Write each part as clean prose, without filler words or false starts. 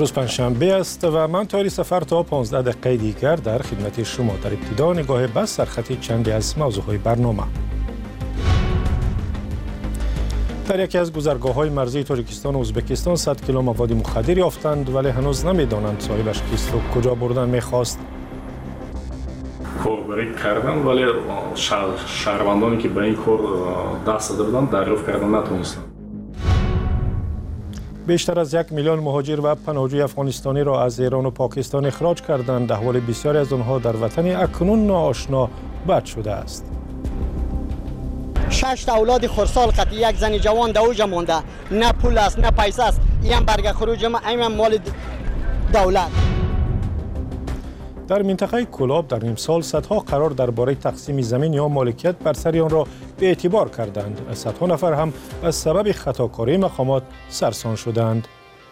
امروز پنجشنبه است و من تاری سفر تا 15 دقیقه دیگر در خدمت شما. در ابتدا نگاه بس سرخطی چندی از موضوعهای برنامه. در یکی از گذرگاه‌های مرزی تاجیکستان و ازبکستان 100 کیلو مواد مخدر یافتند، ولی هنوز نمی‌دانند صاحبش کیست و کجا بردن می‌خواست. کاربری کردن، ولی شهروندانی که به این کار دست داده بودند دریافت کردن نتونستند. بیشتر از 1 میلیون مهاجر و پناهجوی افغانستانی را از ایران و پاکستان اخراج کردند. احوال بسیاری از آنها در وطن اکنون ناآشنا بد شده است. 6 اولاد خردسال قطعی، یک زن جوان در اوج مانده، نه پول است نه پیسه است. این برگ خروج ما این مال دولت. در منطقه کلاب در نیم سال صدها قرار درباره تقسیم زمین یا مالکیت بر سر آن را به اعتبار کردند. صدها نفر هم از سبب خطاکاری مقامات سرسان شدند.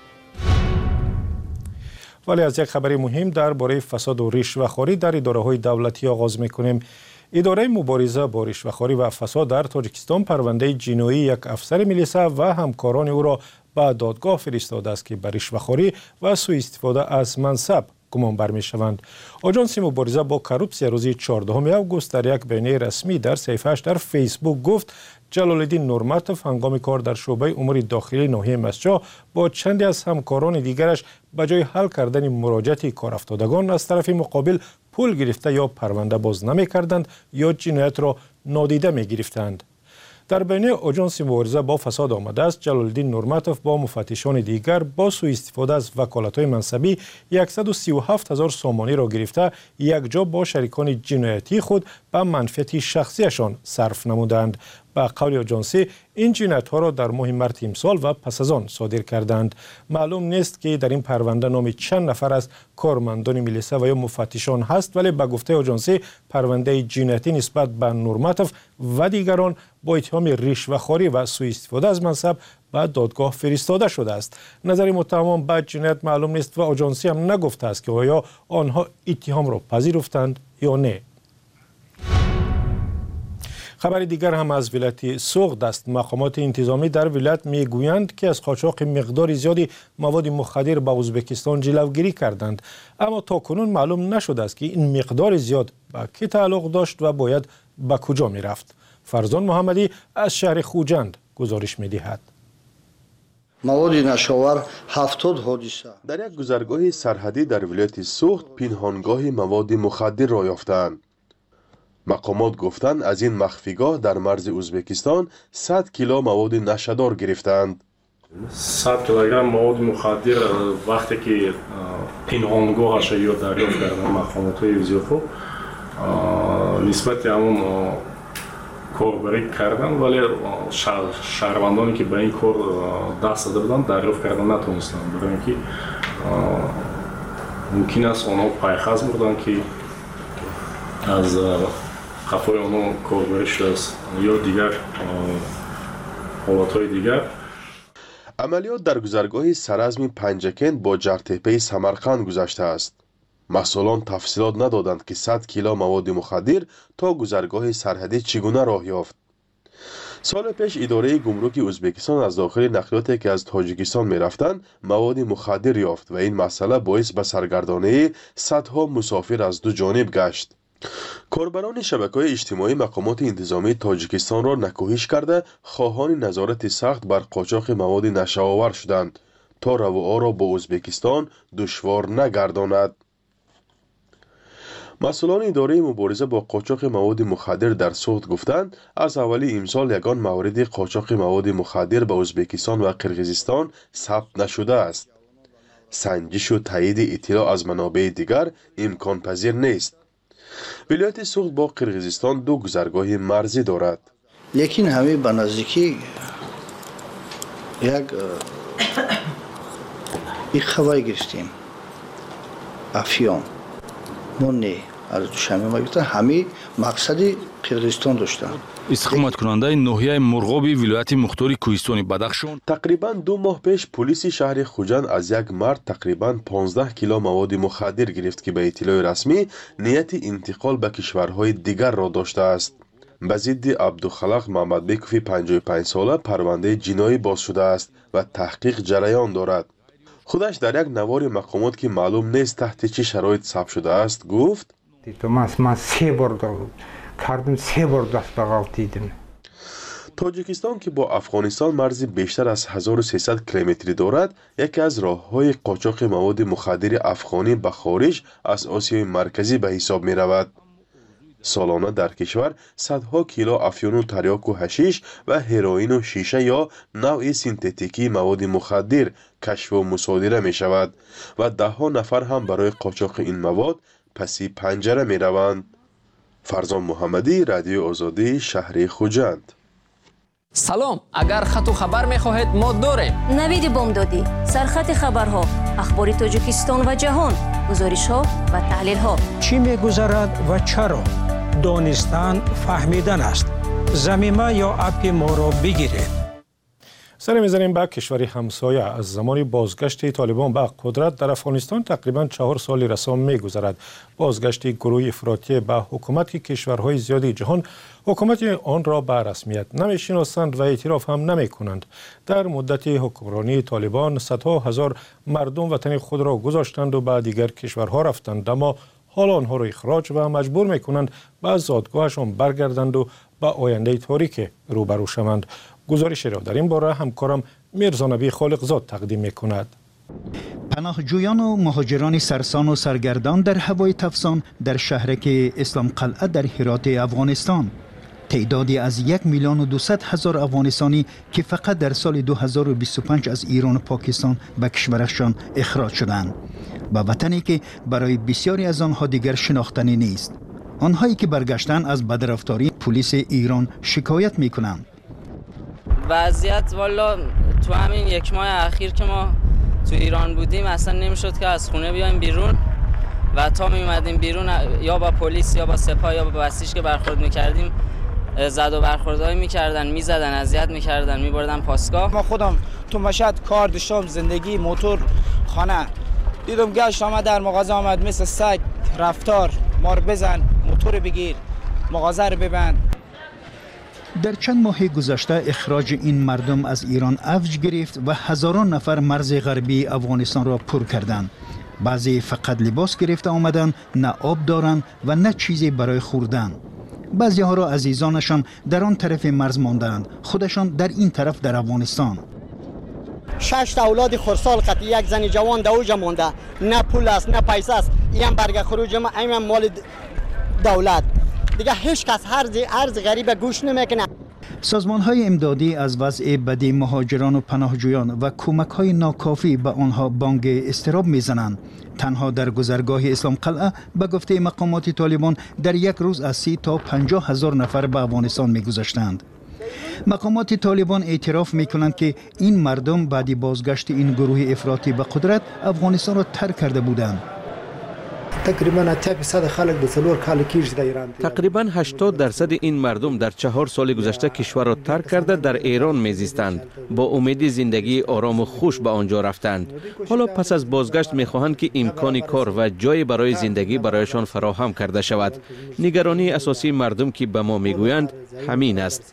ولی از یک خبر مهم درباره فساد و رشوه‌خواری در اداره‌های دولتی آغاز می‌کنیم. اداره مبارزه با رشوه‌خواری و فساد در تاجیکستان پرونده جنایی یک افسر میلیسا و همکاران او را به دادگاه فرستاده است که به رشوه‌خواری و سوء استفاده از منصب گمان برمی‌شوند. آژانس مبارزه با کروپسیا روز 14 اوگوست در یک بیانیه رسمی در صفحه‌اش در فیسبوک گفت جلال‌الدین نورمتوف هنگام کار در شعبه امور داخلی ناحیه مسجد با چندی از همکاران دیگرش به جای حل کردن مراجعات کارافتادگان از طرف مقابل پول گرفته یا پرونده باز نمی‌کردند یا جنایت را نادیده می‌گرفتند. در بیانیه آژانس مبارزه با فساد آمده است جلال‌الدین نورمتوف با مفتشان دیگر با سوء استفاده از وکالت‌های منصبی 137,000 سامانی را گرفته یک جا با شریکان جنایتی خود به منفعت شخصیشان صرف نمودند. به قول آژانسی این جنایت‌ها را در ماه مارس امسال و پس از آن صادر کردند. معلوم نیست که در این پرونده نام چند نفر از کارمندان میلیسا و یا مفتشان هست، ولی به گفته آژانسی پرونده جنایتی نسبت به نورمتوف و دیگران با اتهام رشوه‌خواری و سوء استفاده از منصب به دادگاه فرستاده شده است. نظر متهمان به جنایت معلوم نیست و آژانسی هم نگفته است که آیا آنها اتهام را پذیرفتند یا نه. خبر دیگر هم از ولایت سوغد است. مقامات انتظامی در ولایت میگویند که از قاچاق مقدار زیادی مواد مخدر به ازبکستان جلوگیری کردند، اما تاکنون معلوم نشده است که این مقدار زیاد به کی تعلق داشت و باید به کجا میرفت. فرزان محمدی از شهر خوجند گزارش میدهد. مواد نشاور 70 حادثه در یک گذرگاه سرحدی در ولایت سوغد پنهانگاه مواد مخدر را یافتند. مقامات گفتند از این مخفیگاه در مرز ازبکستان 100 کیلو مواد نشادار گرفتند. 100 کیلوگرم مواد مخدر وقتی که پنهانگاهش یا دریافت کردن مقامات‌های وزیرخو نسبت همون کاربری کردن، ولی شهروندانی که به این کار دست داده بودند دریافت کردن نتونستند، برای اینکه ممکن است آنها پایخز بردن که از خفای آنها کاربری شده است یا دیگر حالاتهای دیگر. عملیات در گذرگاه سرازم پنجکند با جرتپه سمرقند گذشته است. مسئولان تفصیلات ندادند که 100 کیلو مواد مخدر تا گذرگاه سرحدی چگونه راه یافت. سال پیش اداره گمرک ازبکستان از داخل نقلیاتی که از تاجیکستان می رفتند مواد مخدر یافت و این مسئله باعث به سرگردانی صدها مسافر از دو جانب گشت. کاربران شبکه‌های اجتماعی مقامات انتظامی تاجیکستان را نکوهش کرده خواهان نظارت سخت بر قاچاق مواد نشه‌آور شدند تا رواها را با ازبکستان دشوار نگرداند. مسئولان اداره مبارزه با قاچاق مواد مخدر در سوغد گفتند از اولی امسال یگان مورد قاچاق مواد مخدر به ازبکستان و قرقیزستان ثبت نشده است. سنجش و تایید اطلاع از منابع دیگر امکان پذیر نیست. ولایت سوغد با قرقیزستان 2 گذرگاه مرزی دارد. لیکن همه به نزدیکی یک خبری گرفتیم افیون مونی از دوشنبه ما گرفتن، همه مقصد قرقیزستان داشتن. استقامت کننده ناحیه مرغابی ولایت مختار کوهستان بدخشان تقریبا 2 ماه پیش پلیس شهر خوجند از یک مرد تقریبا 15 کیلو مواد مخدر گرفت که به اطلاع رسمی نیت انتقال به کشورهای دیگر را داشته است. به ضد عبدالخالق محمد بیکوفی 55 ساله پرونده جنایی باز شده است و تحقیق جریان دارد. خودش در یک نوار مقامات که معلوم نیست تحت چه شرایط ثبت شده است گفت من 3 بار کردم، 3 بار دست بغل دیدم. تاجیکستان که با افغانستان مرزی بیشتر از 1300 کیلومتری دارد، یکی از راه‌های قاچاق مواد مخدر افغانی به خارج از آسیای مرکزی به حساب می رود. سالانه در کشور صدها کیلو افیون و تریاک و حشیش و هروئین و شیشه یا نوع سینتتیکی مواد مخدر کشف و مصادره می شود و ده ها نفر هم برای قاچاق این مواد پسی پنجره می روند. فرزان محمدی، رادیو آزادی، شهر خوجند. سلام، اگر خط و خبر می‌خواهید ما داریم. نوید بامدادی، سرخط خبرها، اخبار تاجیکستان و جهان، گزارش‌ها و تحلیل‌ها. چی می‌گذرد و چرا؟ دانستن فهمیدن است. ضمیمه یا اپ ما را بگیرید. سر می‌زنیم به کشور همسایه. از زمان بازگشت طالبان به قدرت در افغانستان تقریباً 4 سال رسام می‌گذرد. بازگشت گروه افراطی به حکومت کشورهای زیادی جهان حکومت آن را به رسمیت نمی‌شناسند و اعتراف هم نمی‌کنند. در مدت حکمرانی طالبان صدها هزار مردم وطن خود را گذاشتند و به دیگر کشورها رفتند، اما حالا آنها را اخراج و مجبور می‌کنند به زادگاهشان برگردند و به آینده تاریک روبرو شوند. گزارش را در این باره همکارم میرزا نبی خالقزاد تقدیم می‌کند. پناهجویان و مهاجران سرسان و سرگردان در هوای تفسان در شهرک اسلام قلعه در هرات افغانستان. تعدادی از 1,200,000 افغانستانی که فقط در سال 2025 از ایران و پاکستان به کشورشان اخراج شدند. به وطنی که برای بسیاری از آنها دیگر شناختنی نیست. آنهایی که برگشتن از بدرفتاری پلیس ایران شکایت می‌کنند. وضعیت والا تو همین 1 ماه اخیر که ما تو ایران بودیم اصلا نمیشد که از خونه بیایم بیرون و تا میومدیم بیرون یا با پلیس یا با سپاه یا با بسیج که برخورد میکردیم زد و برخوردهایی میکردن، میزدن، اذیت میکردن، میبردن پاسگاه. ما خودم تو مشهد کار داشتم، زندگی، موتور، خانه، دیدم گشت آمد در مغازه آمد مثل سگ رفتار، مار بزن، موتور بگیر، مغازه رو ببند. در چند ماه گذشته اخراج این مردم از ایران اوج گرفت و هزاران نفر مرز غربی افغانستان را پر کردند. بعضی فقط لباس گرفته آمدند، نه آب دارند و نه چیزی برای خوردن. بعضی ها را عزیزانشان در آن طرف مرز ماندند، خودشان در این طرف در افغانستان. 6 اولاد خردسال قطعی، یک زن جوان در اوجا مانده، نه پول است نه پیسه است. این برگ خروج ما این مال دولت دیگه هیچ کس ارز غریب گوش نمیکنه. سازمان‌های امدادی از وضع بدی مهاجران و پناهجویان و کمک‌های ناکافی به آنها بانگ اضطراب می‌زنند. تنها در گذرگاه اسلام قلعه به گفته مقامات طالبان در یک روز از 30 تا 50 هزار نفر به افغانستان می‌گذشتند. مقامات طالبان اعتراف می‌کنند که این مردم بعد بازگشت این گروه افراطی به قدرت افغانستان را ترک کرده بودند. تقریبا 80% این مردم در 4 سال گذشته کشور را ترک کرده در ایران میزیستند. با امید زندگی آرام و خوش به آنجا رفتند. حالا پس از بازگشت میخواهند که امکان کار و جای برای زندگی برایشان فراهم کرده شود. نگرانی اساسی مردم که به ما میگویند همین است.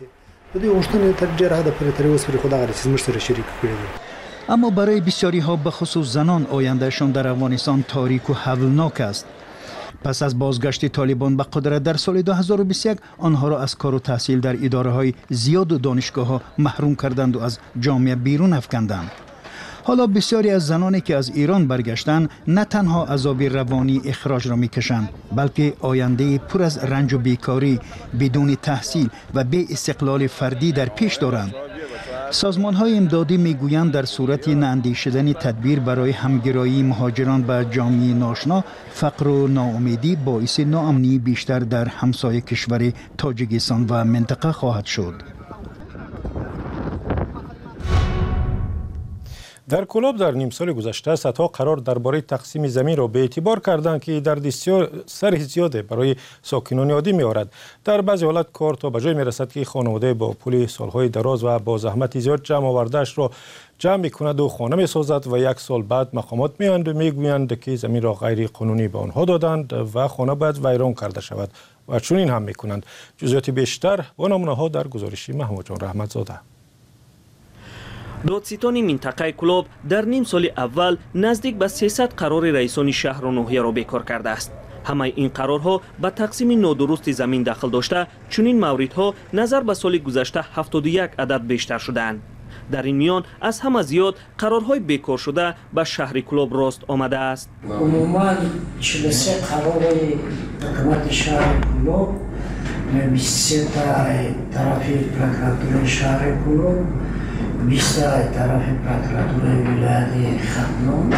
اما برای بسیاری ها به خصوص زنان آیندهشان در افغانستان تاریک و هولناک است. پس از بازگشت طالبان به قدرت در سال 2021 آنها را از کار و تحصیل در اداره های زیاد و دانشگاه ها محروم کردند و از جامعه بیرون افکندند. حالا بسیاری از زنانی که از ایران برگشتند نه تنها عذاب روانی اخراج را میکشند، بلکه آینده پر از رنج و بیکاری، بدون تحصیل و بی استقلال فردی در پیش دارند. سازمان‌های امدادی میگویند در صورت نااندیشیدن تدبیر برای همگرایی مهاجران به جامعه ناآشنا، فقر و ناامیدی باعث ناامنی بیشتر در همسایه کشور تاجیکستان و منطقه خواهد شد. در کلاب در نیم سال گذشته صدها قرار درباره تقسیم زمین را به اعتبار کردند که در دستیار سر زیاده برای ساکنان عادی می‌آورد. در بعضی حالت کار تا به جای می‌رسد که خانواده با پول سالهای دراز و با زحمت زیاد جمع آورده‌اش را جمع می‌کند و خانه می‌سازد و 1 سال بعد مقامات می‌آیند و می‌گویند که زمین را غیر قانونی به آنها دادند و خانه باید ویران کرده شود و چنین هم می‌کنند. جزئیات بیشتر و نمونه‌ها در گزارش محمود جان رحمتزاده. دادستان منطقه کلوب در نیم سال اول نزدیک به 300 قرار رئیسان شهر و ناحیه را بیکار کرده است. همه این قرارها به تقسیم نادرست زمین دخل داشته، چنین موردها نظر به سال گذشته 71 عدد بیشتر شدند. در این میان از همه زیاد قرارهای بیکار شده به شهر کلوب راست آمده است. عموما 43 قرار حکومت شهر کلوب، 23 طرف پروکراتور شهر کلوب، 20 طرف پروکراتور ولایت ختلون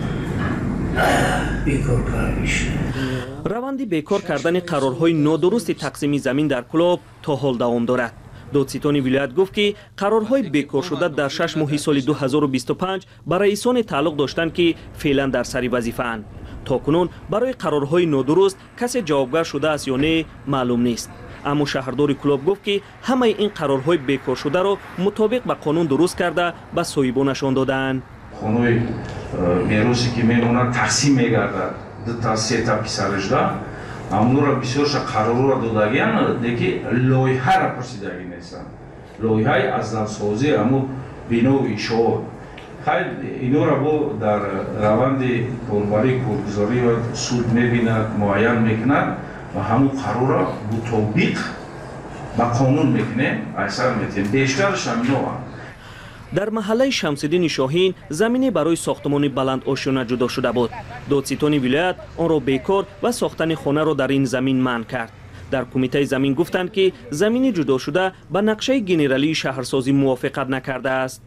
بیکار کار میشه. روند بیکار کردن قرارهای نادرست تقسیم زمین در کلوب تا حال دوام دارد. دادستان ولایت گفت که قرارهای بیکار شده در 6 ماه سال 2025 به رئیسان تعلق داشتند که فعلا در سر وظیفه اند. تاکنون برای قرارهای نادرست کسی جوابگر شده است یا نه معلوم نیست. اما شهردار کلوب گفت که همه این قرارهای بیکار شده را مطابق به قانون درست کرده به صاحبانشان دادند. خانوی میراثی که میمونه تقسیم میگردد تا 3 تا پسرش امون را بسیارش قرار را دادگیان دیگه لایحه را پرسیدگی نیستن. لایحه از نوسازی امو بینو ایشو خیلی اینو را با در روند کاربری کارگزاری و سود میبیند معین میکند و همون قرار را مطابق با قانون میکنه اثر میتین. بیشترش هم اینو در محله شمس‌الدین شاهین زمینی برای ساختمان بلند آشیانه جدا شده بود. دادستان ولایت آن را بیکار و ساختن خانه را در این زمین منع کرد. در کمیته زمین گفتند که زمین جدا شده به نقشه گنرالی شهرسازی موافقت نکرده است.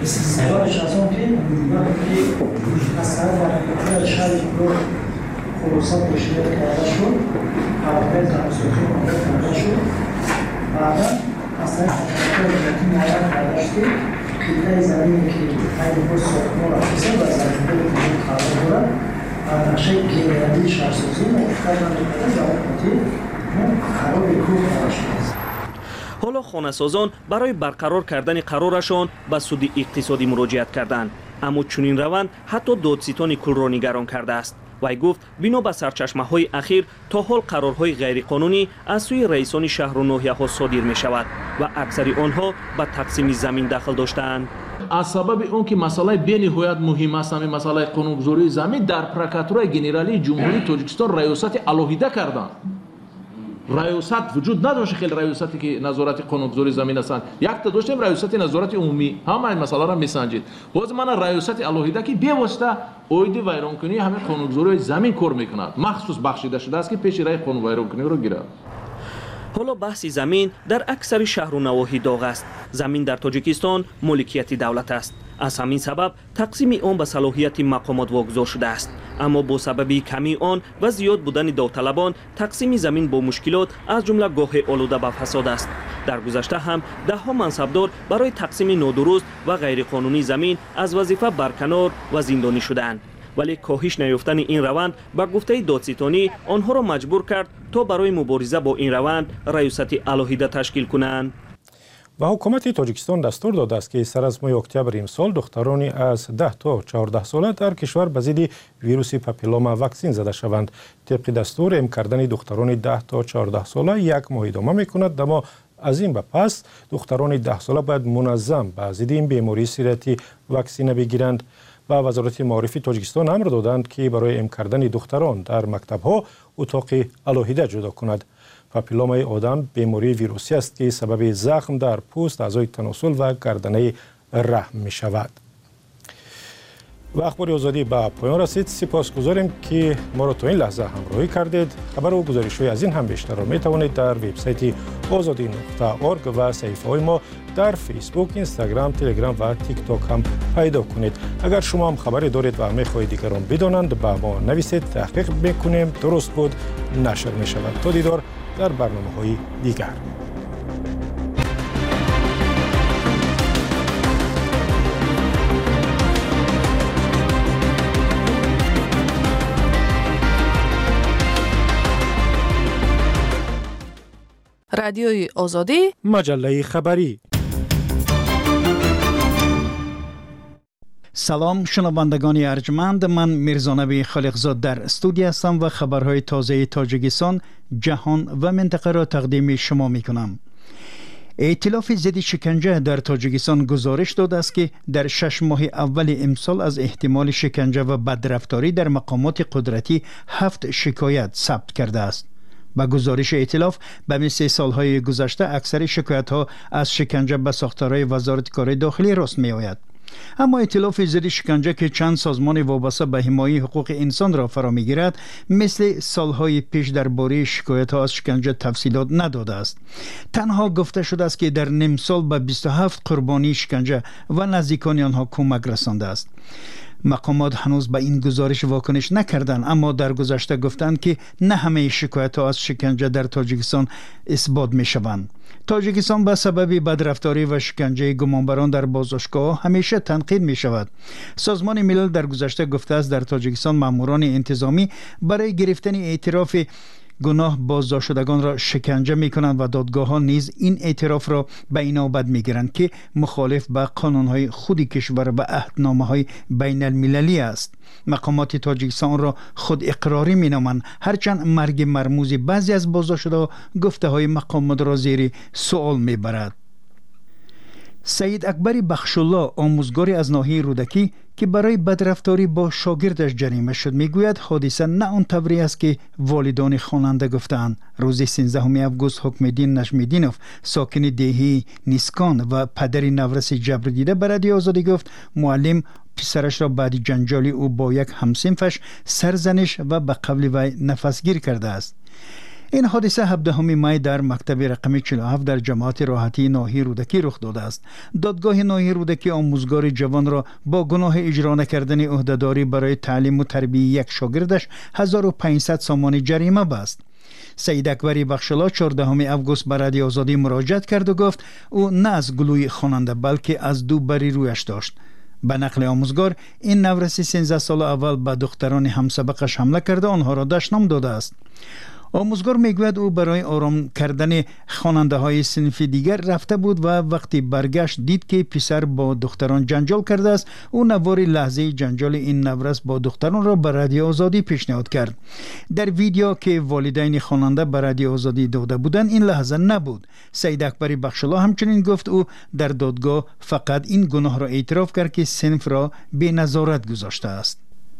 کلیه زمینی که خیلی بود ساختمان افیسه و زمینی که خواهد دارد نقشه گنرالی شهرسازی موافقت نکرده و وقتی خراب کوه قرار شده است. حالا خانه‌سازان برای برقرار کردن قرارشان به سود اقتصادی مراجعت کردند، اما چنین روند حتی دادستان کل را نگران کرده است. وی گفت بنا به سرچشمه‌های اخیر تا حال قرارهای غیرقانونی از سوی رئیسان شهر و ناحیه‌ها صادر می‌شود و اکثر آنها به تقسیم زمین دخل داشتند. از سبب اون که مسئله بی‌نهایت مهم است، همین مسئله قانونگذاری زمین در پروکراتورای گنرالی جمهوری تاجیکستان ریاست الهیده کردند. ریاست وجود نداشت، خیلی ریاستی که نظارت قانونگذاری زمین هستند. یک تا داشتیم ریاست نظارت عمومی، همه این مسئله را میسنجید. باز من ریاست الهیده که به واسطه اوید ویرانکنی همه قانونگذاری زمین کار میکند، مخصوص بخشیده شده است که پیش رای قانون ویرانکنی را گیرد. حالا بحث زمین در اکثر شهر و نواحی داغ است. زمین در تاجیکستان ملکیت دولت است. از همین سبب تقسیم آن به صلاحیت مقامات واگذار شده است. اما با سبب کمی آن و زیاد بودن داوطلبان تقسیم زمین با مشکلات از جمله گاه آلوده به فساد است. در گذشته هم ده‌ها منصبدار برای تقسیم نادرست و غیرقانونی زمین از وظیفه برکنار و زندانی شدند. ولی کاهش نیافتن این روند به گفته دادستانی آنها را مجبور کرد تا برای مبارزه با این روند ریاست الهیده تشکیل کنند. و حکومت تاجیکستان دستور داده است که سر از ماه اکتبر امسال دخترانی از 10 تا 14 ساله در کشور به ضد ویروس پاپیلوما واکسین زده شوند. طبق دستور ام کردن دختران 10 تا 14 ساله یک ماه ادامه می‌کند، اما از این به پس دختران 10 ساله باید منظم به ضد این بیماری سیرتی واکسین بگیرند. و وزارت معارف تاجیکستان امر دادند که برای ام کردن دختران در مکتب‌ها اتاق الهیده جدا کند. پاپیلومای آدم بیماری ویروسی است که سبب زخم در پوست، اعضای تناسل و گردنه رحم می شود. و اخبار آزادی به پایان رسید. سپاسگزاریم که ما را تا این لحظه همراهی کردید. خبر و گزارش‌های از این هم بیشتر را می توانید در وبسایت azadi.org و صفحه‌های ما در فیسبوک، اینستاگرام، تلگرام و تیک تاک هم پیدا کنید. اگر شما هم خبری دارید و می خواهید دیگران بدانند، با ما نویسید، تحقیق می‌کنیم، درست بود نشر می شود. تا دیدار در برنامه‌های دیگر. رادیوی آزادی، مجله خبری. سلام شنوندگان ارجمند، من میرزانبی خالقزاد در استودیو هستم و خبرهای تازه تاجیکستان، جهان و منطقه را تقدیم شما می کنم. ائتلاف ضد شکنجه در تاجیکستان گزارش داده است که در 6 ماه اول امسال از احتمال شکنجه و بدرفتاری در مقامات قدرتی 7 شکایت ثبت کرده است. با گزارش ائتلاف به مثل سالهای گذشته اکثر شکایت ها از شکنجه به ساختارهای وزارت کار داخلی راست می آید. اما ائتلاف ضد شکنجه که چند سازمان وابسته به حمایت حقوق انسان را فرا میگیرد مثل سالهای پیش درباره شکایت ها از شکنجه تفصیلات نداده است. تنها گفته شده است که در نیم سال به 27 قربانی شکنجه و نزدیکان آنها کمک رسانده است. مقامات هنوز به این گزارش واکنش نکردند، اما در گذشته گفتند که نه همه شکایت ها از شکنجه در تاجیکستان اثبات می شوند. تاجیکستان به سبب بدرفتاری و شکنجه گمانبران در بازداشتگاه همیشه تنقید می شود. سازمان ملل در گذشته گفته است در تاجیکستان ماموران انتظامی برای گرفتن اعتراف گناه بازداشت شدگان را شکنجه می کنند و دادگاه ها نیز این اعتراف را به این نوبت می گیرند که مخالف به قانون های خود کشور و عهدنامه های بین المللی است. مقامات تاجیکستان را خود اقراری می نامند، هرچند مرگ مرموز بعضی از بازداشت شده گفته های مقامات را زیر سوال می برد. سید اکبر بخشالله، آموزگاری از ناحیه رودکی که برای بدرفتاری با شاگردش جریمه شد، میگوید حادثه نه آن طوری است که والدان خواننده گفتند. روز 13 اوگوست حکم‌الدین نجم‌الدینوف، ساکن دهی نیسکان و پدر نورس جبر دیده، به رادیو آزادی گفت معلم پسرش را بعد جنجالی او با یک همسنفش سرزنش و به قول وی نفسگیر کرده است. این حادثه 17 می در مکتب رقم 47 در جماعت راحتی ناحیه رودکی رخ داده است. دادگاه ناحیه رودکی آموزگار جوان را با گناه اجرا نکردن عهدهداری برای تعلیم و تربیت یک شاگردش 1500 سامان جریمه بست. سید اکبر بخشالله 14 اوگوست به رادیو آزادی مراجعت کرد و گفت او نه از گلوی خواننده بلکه از دو بری رویش داشت. به نقل آموزگار، این نورسی 13 سال اول به دختران همسبقش حمله کرده آنها را دشنام داده است. آموزگار میگوید او برای آرام کردن خواننده های صنف دیگر رفته بود و وقتی برگشت دید که پسر با دختران جنجال کرده است. او نوار لحظه جنجال این نورس با دختران را به رادیو آزادی پیشنهاد کرد. در ویدیو که والدین خواننده به رادیو آزادی داده بودند این لحظه نبود. سید اکبر بخشالله همچنین گفت او در دادگاه فقط این گناه را اعتراف کرد که صنف را به نظارت گذاشته است.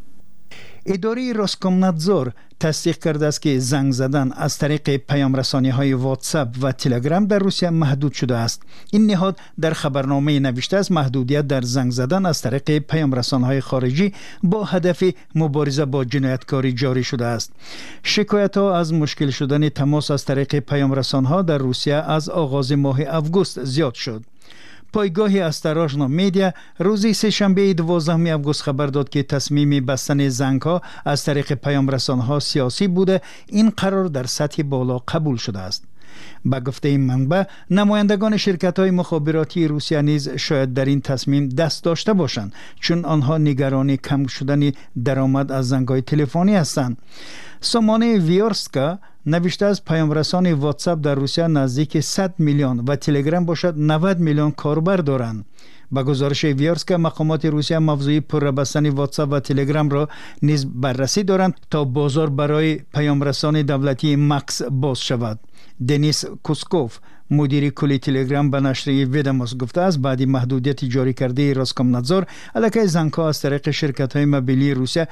اداره روسکومنادزور تصدیق کرده است که زنگ زدن از طریق پیام رسانی های واتساپ و تلگرام در روسیه محدود شده است. این نهاد در خبرنامه نوشته است محدودیت در زنگ زدن از طریق پیام رسان های خارجی با هدف مبارزه با جنایتکاری جاری شده است. شکایت ها از مشکل شدن تماس از طریق پیام رسان ها در روسیه از آغاز ماه اوگوست زیاد شد. پایگاه استراژنا میدیا روز سه‌شنبه 12 اوگوست خبر داد که تصمیم بستن زنگ‌ها از طریق پیام رسان‌ها سیاسی بوده. این قرار در سطح بالا قبول شده است. با گفته این منبع، نمایندگان شرکت‌های مخابراتی روسیه نیز شاید در این تصمیم دست داشته باشند، چون آنها نگران کم شدن درآمد از زنگ‌های تلفنی هستند. سامان ویورسکا نوشته از پیام رسان واتساپ در روسیه نزدیک 100 میلیون و تلگرام باشد 90 میلیون کاربر دارند. با گزارش ویورسکا مقامات روسیه موضوع پربستن واتساپ و تلگرام را نیز بررسی دارند تا بازار برای پیام رسان دولتی ماکس باز شود. دنیس کوسکوف مدیر کلی تلگرام به نشریه ویداموس گفته است بعد محدودیت جاری کرده روسکومنادزور علیه زنگ‌ها از طریق شرکت‌های موبیلی روسیه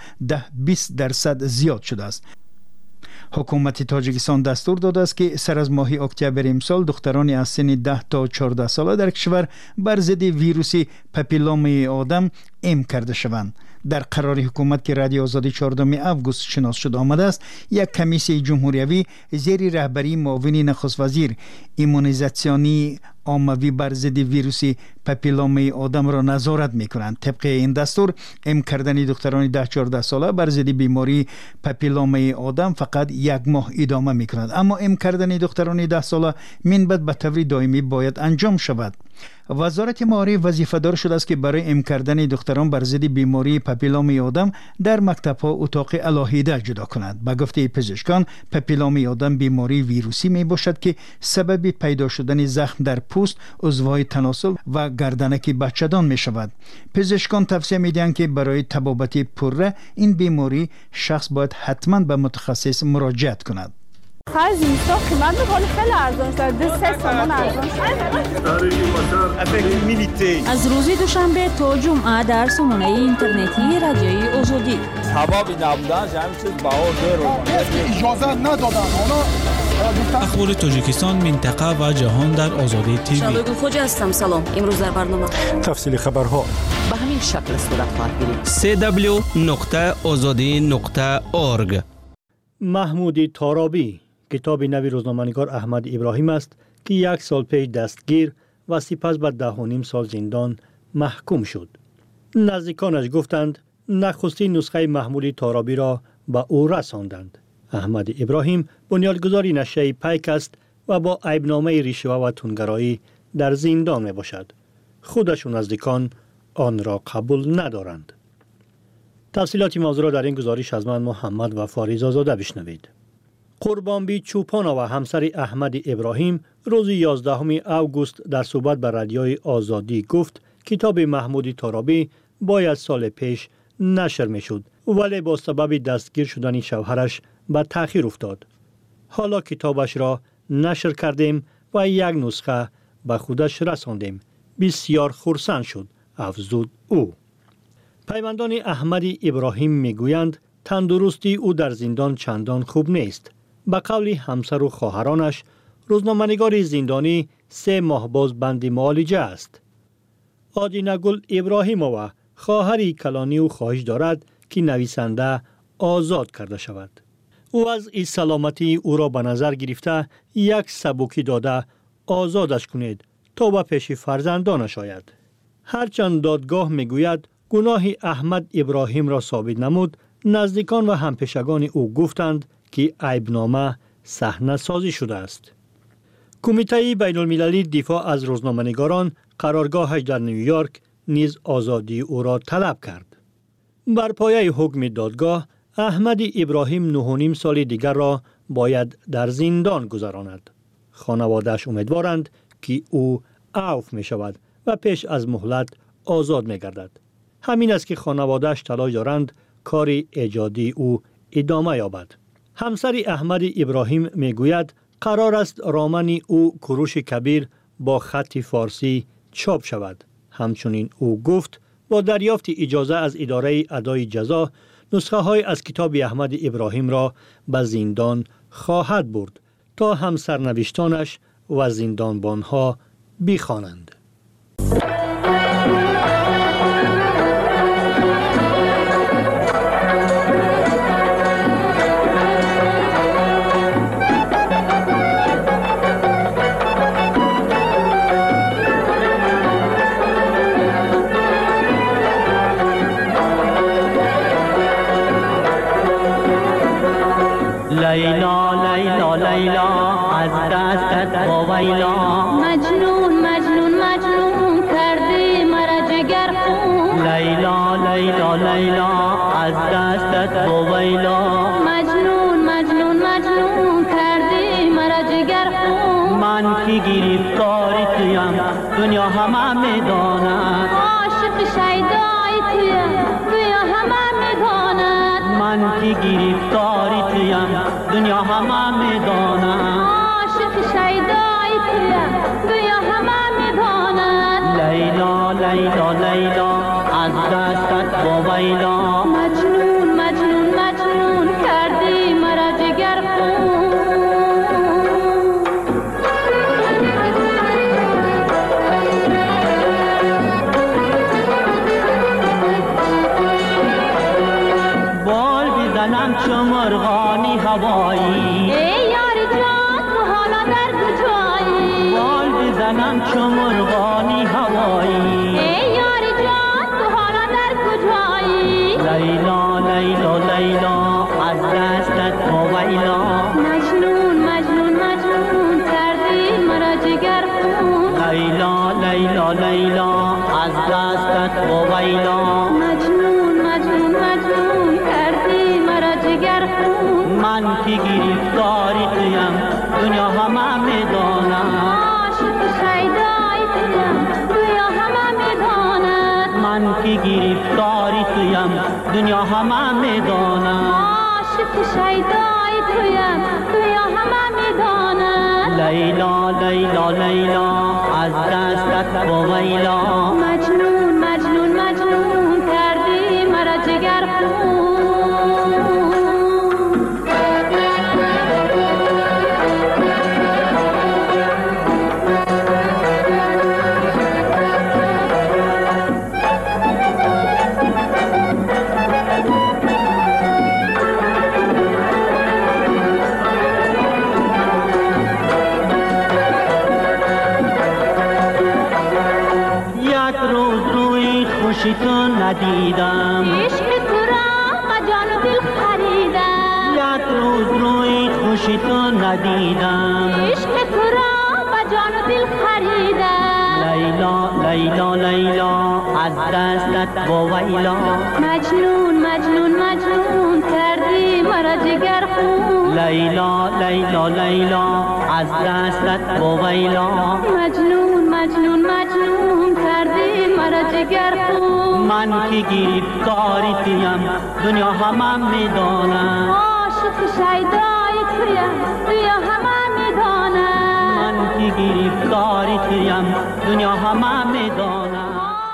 10-20% زیاد شده است. حکومت تاجیکستان دستور داده است که سر از ماه اکتبر امسال دختران از سن 10 تا 14 ساله در کشور بر ضد ویروس پاپیلومای آدم ایم کرده شوند. در قرار حکومت که رادیو آزادی 14 اوگوست شناس شد آمده است، یک کمیسیون جمهوریوی زیر رهبری معاون نخست وزیر ایمونیزاسیونی عمومی بر ضد ویروس پاپیلومای آدم را نظارت می‌کنند. طبق این دستور ایم کردن دختران 10-14 ساله بر ضد بیماری پاپیلومای آدم فقط یک ماه ادامه می‌کند، اما ایم کردن دختران 10 ساله من بعد به طور دائمی باید انجام شود. وزارت معارف وظیفه‌دار شده است که برای ام کردن دختران بر ضد بیماری پاپیلومای آدم در مکتب‌ها اتاق علاهیده جدا کند. به گفته پزشکان پاپیلومای آدم بیماری ویروسی میباشد که سبب پیدا شدن زخم در پوست، عضوهای تناسل و گردنک بچه‌دان میشود. پزشکان توصیه میدهند که برای تبابت پره این بیماری شخص باید حتما به متخصص مراجعت کند. خرج زمستان قیمت میکنه خیلی ارزان شده 2-3 تومان ارزان شده. از روز دوشنبه تا جمعه در سامانه اینترنتی رادیوی آزادی ثوابی نبودنش همین چیز بها زیر اجازه ندادن اخبار تاجیکستان، منطقه و جهان در آزادی تیوی. شادو خوج هستم. سلام. امروز در برنامه تفصیل خبرها به همین شکل صورت خواهد گرفت. www.azadi.org. محمود تارابی کتاب نوی روزنامه‌نگار احمد ابراهیم است که 1 سال پیش دستگیر و سپس به 10.5 سال زندان محکوم شد. نزدیکانش گفتند نخستین نسخه محمود تارابی را به او رساندند. احمد ابراهیم بنیانگذار نشریه پیک است و با عیبنامه رشوه و تندگرایی در زندان می باشد. خودش و نزدیکان آن را قبول ندارند. تفصیلات موضوع را در این گزارش از من محمد و فاریز آزاده بشنوید. قربانبی چوپانا و همسر احمد ابراهیم روز 11 اوگوست در صحبت به رادیوی آزادی گفت کتاب محمود تارابی باید سال پیش نشر می شد ولی با سبب دستگیر شدن شوهرش به تأخیر افتاد. حالا کتابش را نشر کردیم و 1 نسخه به خودش رساندیم. بسیار خرسند شد افزود او. پیوندان احمد ابراهیم میگویند تندرستی او در زندان چندان خوب نیست. به قول همسر و خواهرانش روزنامه‌نگار زندانی 3 ماه باز بند معالجه است. آدینه گل ابراهیمова خواهر کلانی او خواهش دارد که نویسنده آزاد کرده شود. او از این سلامتی او را به نظر گرفته 1 سبوکی داده آزادش کنید تا به پیش فرزندانش آید. هرچند دادگاه میگوید گناه احمد ابراهیم را ثابت نمود، نزدیکان و همپیشگان او گفتند که عیبنامه صحنه سازی شده است. کمیته بین المللی دفاع از روزنامه‌نگاران قرارگاهش در نیویورک نیز آزادی او را طلب کرد. بر پایه حکم دادگاه احمد ابراهیم 9.5 سال دیگر را باید در زندان گذراند. خانواده‌اش امیدوارند که او عفو می شود و پیش از مهلت آزاد می گردد. همین است که خانواده‌اش تلاش دارند کار ایجادی او ادامه یابد. همسر احمد ابراهیم می گوید قرار است رمان او کوروش کبیر با خط فارسی چاپ شود. همچنین او گفت با دریافت اجازه از اداره ادای جزا نسخه های از کتاب احمد ابراهیم را به زندان خواهد برد تا هم سرنوشتانش و زندانبانها بخوانند. لیلا لیلا لیلا از دستت باویلا مجنون مجنون مجنون کردی مرا جگر خون لیلا لیلا لیلا از دستت باویلا مجنون مجنون مجنون کردی مرا جگر خون من کی گرفتاری تویم دنیا همه میداند عاشق شیدای تویم دنیا همه میداند من کی گرفتاری تویم دنیا همه میداند عاشق شیدای تویم دنیا همه میداند لیلا لیلا لیلا از دستت باویلا مجنون مجنون مجنون کردی مرا جگر خون بال بزنم چو مرغانی هوایی ای یار جان تو حالا در کجایی بال بزنم چو مرغانی هوایی ای یار جان تو حالا در کجایی لیلا لیلا لیلا از دستت باویلا مجنون مجنون مجنون کردی مرا جگر خون لیلا لیلا لیلا از دستت باویلا مجنون مجنون مجنون کردی مرا جگر خون من کی گرفتاری تویم دنیا همه میداند عاشق شیدای تویم دنیا همه میداند من کی گرفتاری تویم دنیا همه میداند عاشق شیدای تویم دنیا همه لیلا لیلا لیلا از دستت بویلا مجنون مجنون مجنون کردی مرا جگر خون خوشی تو ندیدم عشق تو را با جان و دل خریدم یک روز روی خوشی تو ندیدم عشق تو را با جان و دل خریدم لیلا لیلا لیلا از دستت بویلا مجنون مجنون مجنون کردی مرا جگر خون لیلا لیلا لیلا از دستت بویلا مجنون مجنون مجنون کردی مرا جگر خون من که گریبکاری تویم دنیا همه میدانم عاشق شیدای تویم دنیا همه میدانم من که گریبکاری تویم دنیا همه میدانم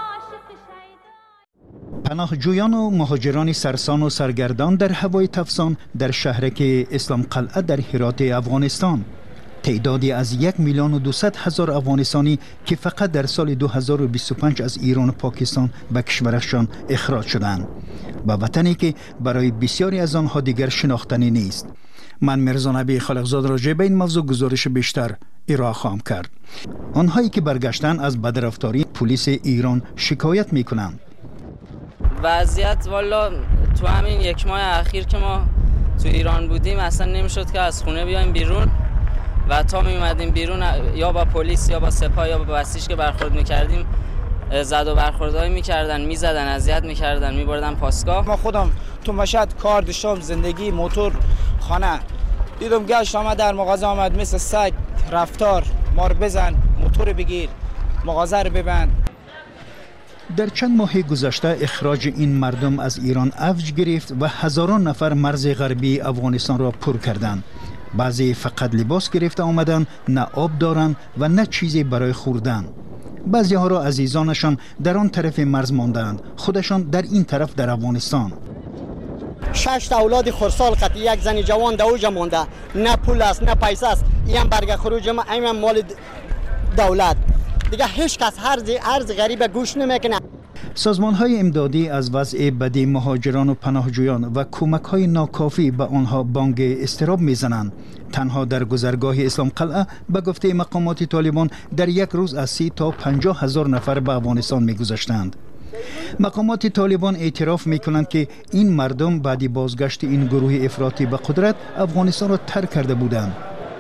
پناهجویان و مهاجران سرسان و سرگردان در هوای تفسان در شهرک اسلام قلعه در هرات افغانستان تعدادی از 1,200,000 افغانستانی که فقط در سال 2025 از ایران و پاکستان به کشورشان اخراج شدند به وطنی که برای بسیاری از آنها دیگر شناختنی نیست. من مرزا نبی خالقزاد راجع به این موضوع گزارش بیشتر ارائه خواهم کرد. آنهایی که برگشتن از بدرفتاری پلیس ایران شکایت میکنند. وضعیت والا تو همین یک ماه اخیر که ما تو ایران بودیم اصلا نمیشد که از خونه بیایم بیرون و تا می اومدیم بیرون یا با پلیس یا با سپاه یا با بسیج که برخورد میکردیم زد و برخوردهای میکردن، میزدن، اذیت میکردن، میبردن پاسگاه. ما خودم تو مشهد کار داشتم، زندگی، موتور، خانه، دیدم گشت آمد در مغازه آمد مثل سگ رفتار مار بزن، موتور بگیر، مغازه رو ببند. در چند ماه گذشته اخراج این مردم از ایران اوج گرفت و هزاران نفر مرز غربی افغانستان را پر کردند. بعضی فقط لباس گرفته آمدن، نه آب دارند و نه چیزی برای خوردن. بعضی ها را عزیزانشان در آن طرف مرز ماندند، خودشان در این طرف در افغانستان. 6 اولاد خردسال قطعی یک زن جوان دوجا مانده، نه پول است نه پیسه است. این برگ خروج ما این مال دولت دیگه هیچ کس ارز غریب گوش نمیکنه. سازمان‌های امدادی از وضع بد مهاجران و پناهجویان و کمک‌های ناکافی به آنها بانگ اضطراب می‌زنند. تنها در گذرگاه اسلام قلعه به گفته مقامات طالبان در یک روز از 30 تا 50 هزار نفر به افغانستان می‌گذشتند. مقامات طالبان اعتراف می‌کنند که این مردم بعد بازگشت این گروه افراطی به قدرت افغانستان را ترک کرده بودند.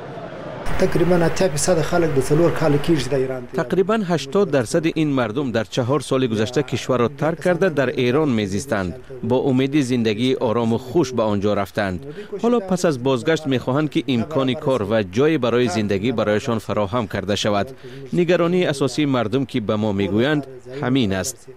تقریبا 80% این مردم در 4 سال گذشته کشور را ترک کرده در ایران میزیستند. با امید زندگی آرام و خوش به آنجا رفتند. حالا پس از بازگشت میخواهند که امکان کار و جای برای زندگی برایشان فراهم کرده شود. نگرانی اساسی مردم که به ما میگویند همین است.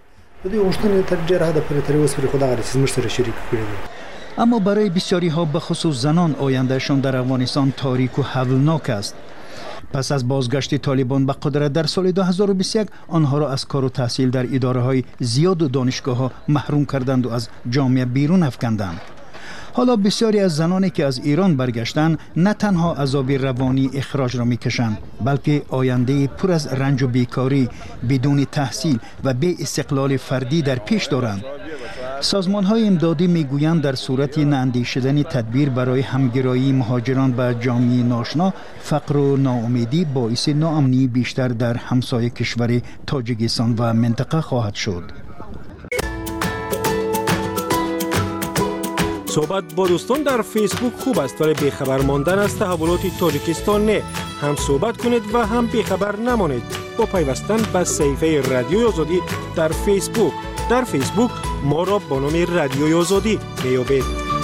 اما برای بسیاری ها به خصوص زنان آیندهشان در افغانستان تاریک و هولناک است. پس از بازگشت طالبان به قدرت در سال 2021 آنها را از کار و تحصیل در اداره های زیاد و دانشگاه ها محروم کردند و از جامعه بیرون افکندند. حالا بسیاری از زنانی که از ایران برگشتند نه تنها عذاب روانی اخراج را میکشند، بلکه آینده پر از رنج و بیکاری، بدون تحصیل و بی استقلال فردی در پیش دارند. سازمان‌های امدادی میگویند در صورت نااندیشیدن تدبیر برای همگرایی مهاجران به جامعه ناآشنا، فقر و ناامیدی باعث ناامنی بیشتر در همسایه کشور تاجیکستان و منطقه خواهد شد. صحبت با دوستان در فیسبوک خوب است، ولی بیخبر ماندن از تحولات تاجیکستان نه. هم صحبت کنید و هم بیخبر نمانید با پیوستن به صفحه رادیوی آزادی در فیسبوک. در فیسبوک ما را با نام رادیوی آزادی میابید.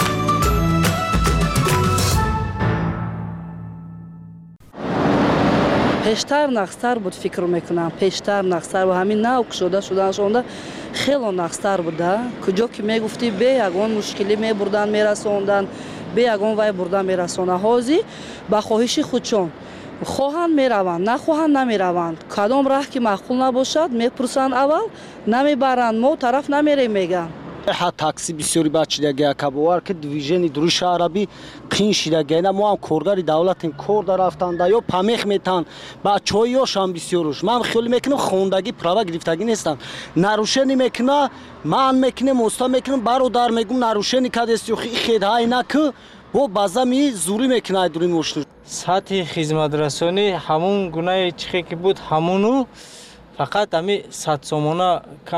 پیشتر نقصتر بود فکر میکنم، پیشتر نقصتر و همین نوک شدنشونده خیلی نقصتر بوده. کجا که میگفتی به یگان مشکلی میبردن میرسوندن، به یگان وای بردن میرسوندن. حاضی با خواهش خودشون хоҳанд мераванд, нахоҳанд намераванд. Кадом раҳ ки маъқул набошад мепурсанд аввал, намебаранд, мо тараф намерем меган. такси бисёри бачидагия кабовар ки движени дури шаҳраби қин шидагиена мо ҳам коргари давлатем кор дарафтанда ё памех метан бачаҳои ёшам бисёруш ман хиёлӣ мекунам хондаги права гирифтагӣ нестанд нарушени мекуна ман мекунем оста мекунам бародар мегум нарушени кадест ё хедҳай на ки бо базами зурӣ мекунад дури мошин сатҳи хизматрасонӣ ҳамун гунаи чихе ки буд ҳамуну фақат ами садсомона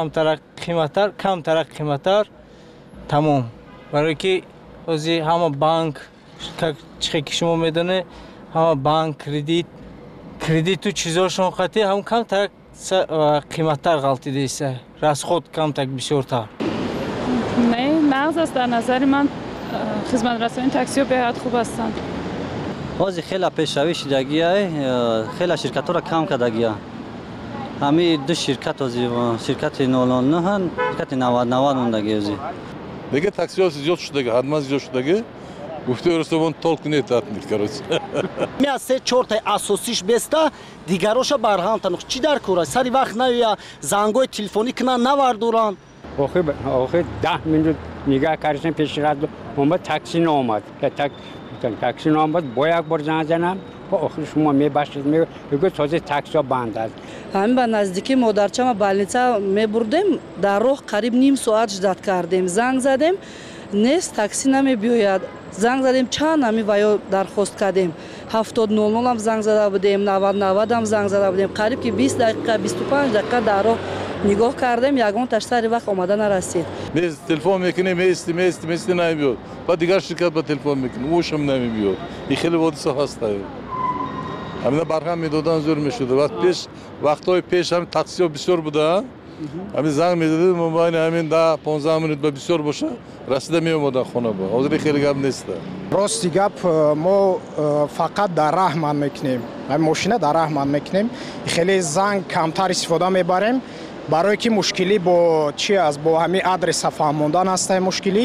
камтарак қиматтар тамом барое ки ози ҳама банк чихе ки шумо медонед ҳама банк кредиту чизошон хати ҳам камтарак қиматтар ғалтидеста расход камтак бисёртар не нағз аст дар назари ман хизматрасони таксиҳо беҳад хуб ҳастанд ҳозир хела пешравӣ шидагия хела ширкатҳоро кам кардагия ҳами ду ширкат ширкати 009 ширкати 90 мондаги ози дега таксиҳо зиёд шудаги ҳадман зиёд шудаги гуфтаи ростовон толку нетатнид короче мя се чортаи асосиш беста дигароша барҳамтан чӣ дар кора сари вақт наёя зангои телефонӣ кунан навардоран охир 10 минут нигаҳ кардем пеши рад омад такси наомад такси наомад бо як бор занг занам охир шумо мебашед мегӯ тозе таксиҳо банд аст ҳамин ба наздикии модарчама балница мебурдем дар роҳ қариб ним соат ждат кардем занг задем нест такси намебиёяд занг задем чанд ҳами ваё дархост кардем 7000 ам занг зада будем 90 ам занг зада будем қариб ки 20 дақиқа 25 дақиқа дар роҳ нигоҳ кардем ягонташ сари вақт омада нарасид телефон мекунем мести намебиёд ба дигар ширкат ба телефон мекунем ошам намебиёд и хеле ҳодиса ҳаста ҳамина барҳам медодан зӯр мешуда пеш вақтҳои пеш ҳами таксиҳо бисёр буда ҳамин занг медодем мобайни ҳамин 10-15 минут ба бисёр боша расида меомадан хона ба ҳозир хеле гап неста рости гап мо фақат дар раҳман мекунем мошина дар раҳман мекунем хеле занг камтар истифода мебарем барое ки мушкилӣ бо чи аст бо ҳамин адреса фаҳмондан ҳастаи мушкилӣ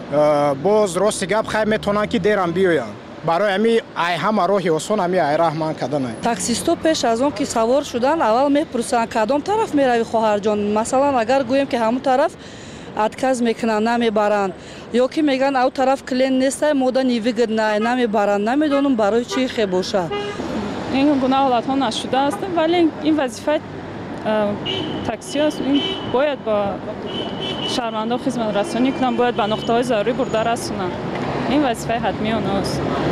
боз рости гап хайр метавонанд ки дерам биёянд барои ҳами ай ҳама роҳи осон ҳами ай раҳман кардана таксисто пеш аз он ки савор шудан аввал мепурсанд кадом тараф меравӣ хоҳарҷон масалан агар гӯем ки ҳамун тараф отказ мекунанд намебаранд ё ки мегӯянд ав тараф клиент нестай мода невыгоднай намебаранд намедонам барои чӣ хе бошад ин гуна ҳолатҳо нашудааст вале ин вазифаи таксиҳост ин бояд ба шаҳрвандо хизматрасонӣ кунанд бояд ба нуқтаҳои зарурӣ бурда расонанд ин вазифаи ҳатмии онҳост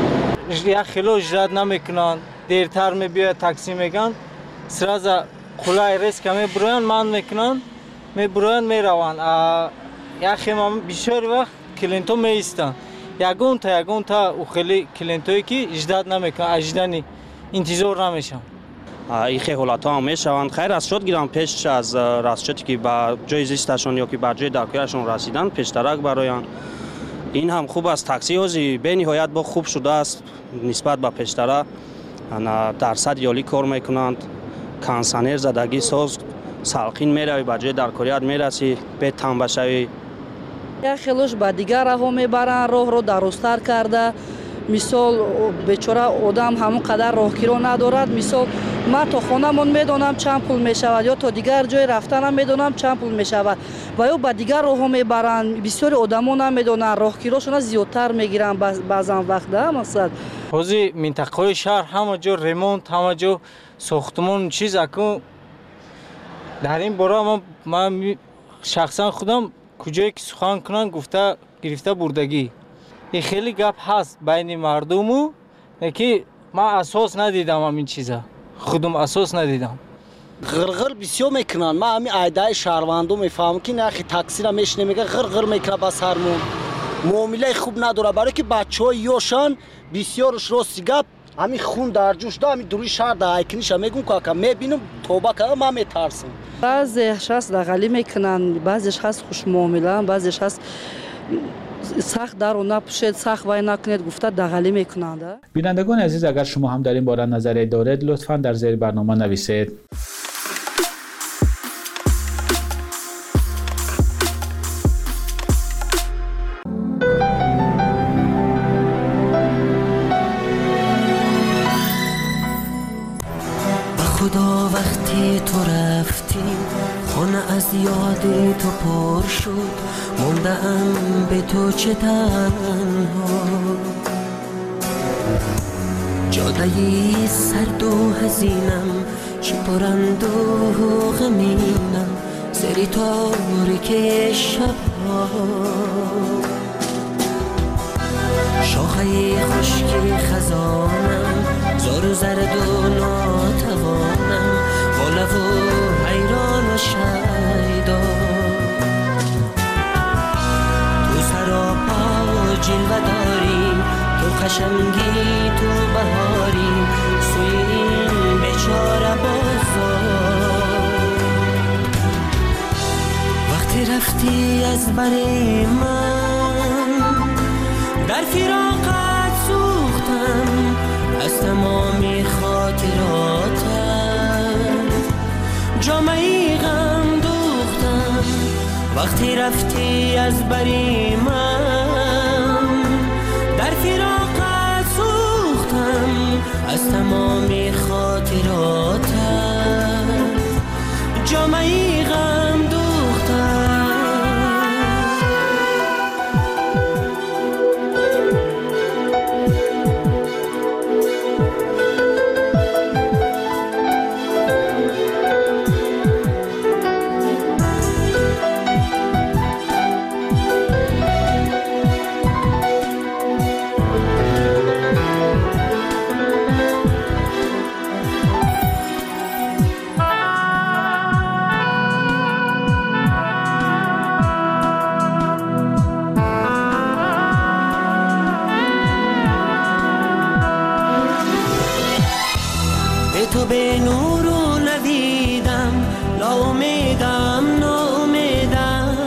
як хело ижрат намекунанд дертар мебиёяд такси меган сраза қулай резка мебуроянд ман мекунанд мебуроянд мераванд як хема бисёри вақт клиентҳо меистанд ягонта хеле клиентҳое ки ижрат намекунанд ажидани интизор намешаванд این حالت‌ها هم میشوند خیر از شد گیرم پیش از راستی که با جای زیستشون یا که با جای درکارشون رسیدن پیشترک برایان این هم خوب است تاکسی هایی به نهایت با خوب شده است نسبت به پیشتره درصد یالی کار میکنند کانسانر زدگی ساز سالخین میروی با جای درکاریت میرسی به تنبشوی یا خیلیش با دیگر راهو میبرن راه رو درست‌تر کرده мисол бечора одам ҳамон қадар роҳгиро надорад мисол ман то хонамон медонам чанд пул мешавад ё то дигар ҷое рафтанам медонам чанд пул мешавад ва ё ба дигар роҳҳо мебаранд бисёри одамо намедонанд роҳгирошона зиёдтар мегиранд баъзан вақт да мақсад ҳозир минтақаҳои шаҳр ҳама ҷо ремонт ҳама ҷо сохтмон чиз акун дар ин бора ман шахсан худам куҷое ки сухан кунанд гуфта гирифта бурдагӣ این خیلی گپ هست بین مردمو که من اساس ندیدم همین چیزا خودم اساس ندیدم غرغر بسیار میکنن من همین ایده شهروندو میفهمم که نه تاکسی را میشنمیگه غرغر میکنه با سرمون معامله خوب نداره برای که بچهای یوشان بسیارش راستی گپ همین خون در جوش دا همین دوری شهر دا ایکنیش میگم که میبینم توبه که من میترسم بعضیش هست دغلی میکنن بعضیش هست خوش معامله بعضیش هست سخت در اون نپوشید سخت وای نکنید گفته دغلی میکنند. بینندگان عزیز اگر شما هم در این باره نظری دارید لطفاً در زیر برنامه نویسید. خدا وقتی تو رفتی خانه از یاد تو پر شد، موندم به تو چه تنها. جادهی سرد و حزینم، چه پرند و غمینم، سری تاریک شبها. شاخه خشکی خزانم، زار و زرد و ناتوانم، با لب و حیران و شیدا. تو سراپا و جلوه داری، تو قشنگی تو بهاری، سوی این بیچاره بازار. وقتی رفتی از بر من، در فراقت سوختم از تمامی خاطراتت، جامعی غم دوختم. وقتی رفتی از بر من، در فراقت سوختم از تمامی خاطراتت، جامعی غم دوختم. تو به نور و ندیدم، لا امیدم ناامیدم،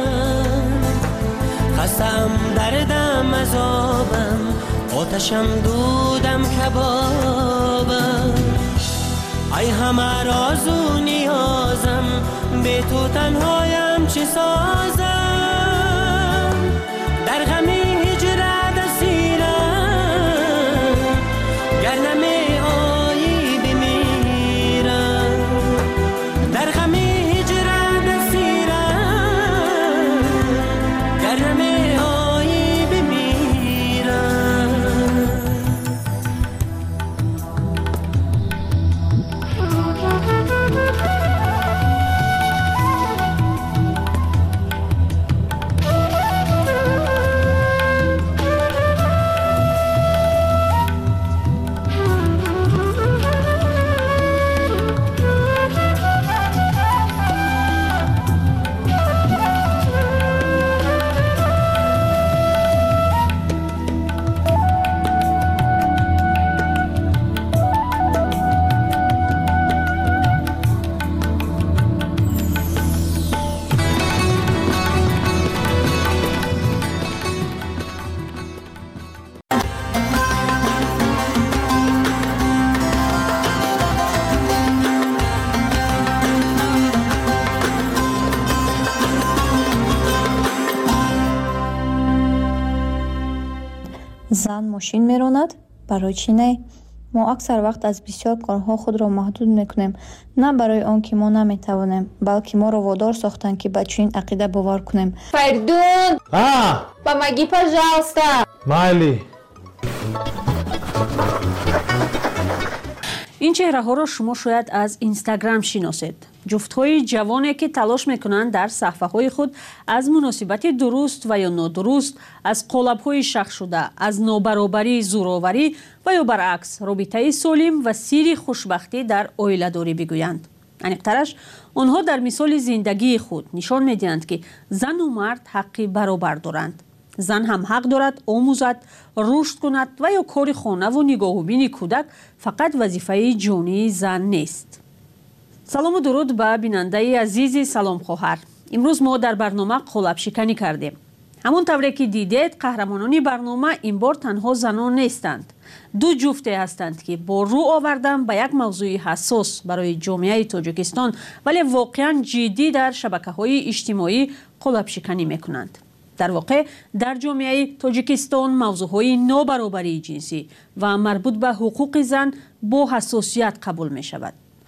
خستم دردم عذابم، آتشم دودم کبابم. ای همه راز و نیازم، به تو تنهایم چه سازم. در غم هجرت اسیرم، گر نمی زن ماشین میراند؟ برای چی نه؟ ما اکثر وقت از بسیار کارها خود را محدود میکنیم، نه برای آن که ما نمیتوانیم، بلکه ما را وادار ساختند که به چنین عقیده باور کنیم. Perdón. Помоги, пожалуйста. Майли. این چهره ها را شما شاید از اینستاگرام شناسید. جفت های جوانی که تلاش میکنند در صفحه های خود از مناسبت درست و یا نادرست، از قالب های شخص شده، از نابرابری، زورآوری و یا برعکس رابطه سالم و سیر خوشبختی در عائله داری بگویند. انیقترش آنها در مثال زندگی خود نشان میدهند که زن و مرد حقی برابر دارند. زن هم حق دارد آموزد، رشد کند و یا کار خانه و نگاه و بین کودک فقط وظیفه جانی زن نیست. سلام و درود به بیننده عزیز سلام خواهر. امروز ما در برنامه قالب شکنی کردیم. همون طوری که دیدید قهرمانان برنامه این بار تنها زنان نیستند. دو جفته هستند که با رو آوردن به یک موضوع حساس برای جامعه تاجیکستان ولی واقعا جدی در شبکه‌های اجتماعی قالب شکنی میکنند. در واقع در جامعه تاجیکستان موضوعهای نابرابری جنسی و مربوط به حقوق زن با حساسیت قبول می شود.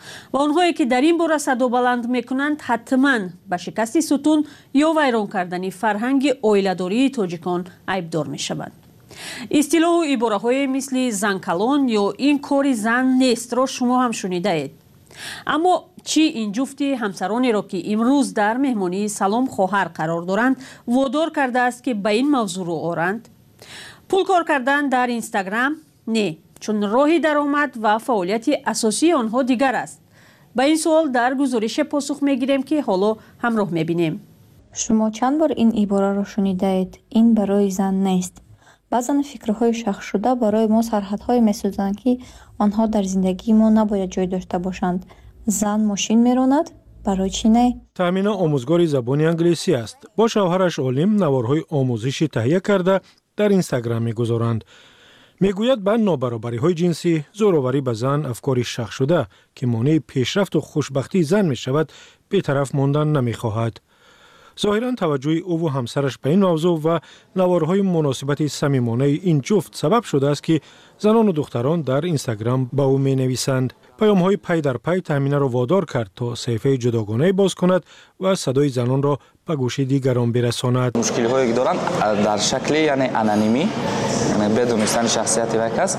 و آنهایی که در این باره صدا بلند میکنند حتما به شکست ستون یا ویران کردن فرهنگ عائله‌داری تاجیکان عیبدار میشوند. اصطلاح و عباره‌های مثل زن کلان یا این کاری زن نیست را شما هم شنیده اید. اما چی این جفت همسرانی را که امروز در مهمانی سلام خواهر قرار دارند وادار کرده است که به این موضوع رو آرند؟ پول کار کردن در اینستاگرام؟ نه، چون راهی درآمد و فعالیت اساسی آنها دیگر است. به این سوال در گزارش پاسخ میگیریم که حالا همراه میبینیم. شما چند بار این عباره را شنیده اید؟ این برای زن نیست. بعضا فکرهای شخص شده برای ما سرحدهای می‌سازند که آنها در زندگی ما نباید جای داشته باشند. زن ماشین میراند، برای چی نه؟ تامینه آموزگار زبان انگلیسی است. با شوهرش عالم نوارهای آموزشی تهیه کرده در اینستاگرام می‌گذارند. میگوید به نابرابری‌های جنسی، زوراوری به زن افکاری شخص شده که مانع پیشرفت و خوشبختی زن می‌شود، بی‌طرف ماندن نمی‌خواهد. ظاهراً توجه او و همسرش به این موضوع و نوارهای مناسبت صمیمانه این جفت سبب شده است که زنان و دختران در اینستاگرام با او می‌نویسند. پیام‌های پی در پی تامینه را وادار کرد تا صفحه جداگانه باز کند و صدای زنان را به گوش دیگران برساند. مشکل‌هایی که دارند در شکل یعنی انانیمی، یعنی بدون دانستن شخصیت یک کس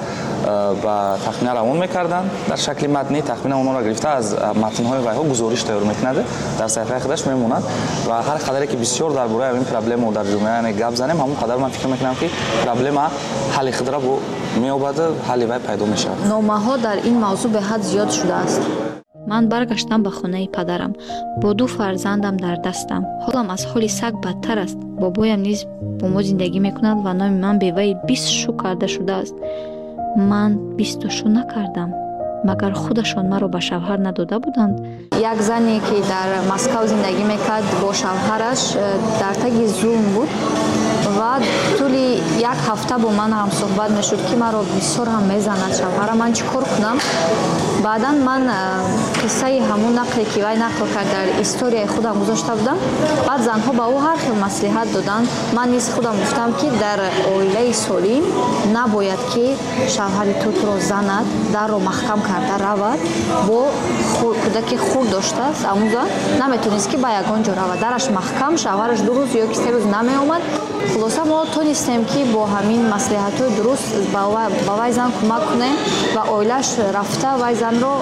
و تخمین روان می‌کردند. در شکل متنی تخمین اونها را گرفته از متن‌های وی‌ها گزارش تیار می‌کند، در صفحه خودش می‌ماند و هر قدری که بسیار درباره این پرابلم و در جامعه گپ زنیم، همون قدر من فکر می‌کنم که پرابلم حل خود را می‌یابد، حل وی پیدا می‌شود. نامه‌ها در این موضوع به حد زیاد شده است. من برگشتم به خانه پدرم با 2 فرزندم در دستم. حالم از حال سگ بدتر است. بابایم نیز با ما زندگی میکند و نام من به وی 20 شو کرده شده است. من 20 شو نکردم. مگر خودشان مرا به شوهر نداده بودند؟ یک زنی که در مسکو زندگی میکرد با شوهرش در تگ زوم بود و طول یک هفته با من هم صحبت میشد که مرا بسیار هم میزند شوهرم. من چیکار کنم؟ بعدا من قصه همون نقلی که وی نقل کرد در استوری خودم گذاشته بودم. بعد زنها با او هر خیلی مصلحت دادند. من نیز خودم گفتم که در عائله سالم نباید که شوهر تو را زند، در رو محکم کرده رود. با کودک خود داشته است اما زن نمیتونست که با یگان جا رود، درش محکم، شوهرش 2 روز یا 3 روز نمی آمد. خلاصه ما تونستیم که با همین مصلحت‌های درست با وی زن کمک کنیم و عائله‌اش رفته وی زن رو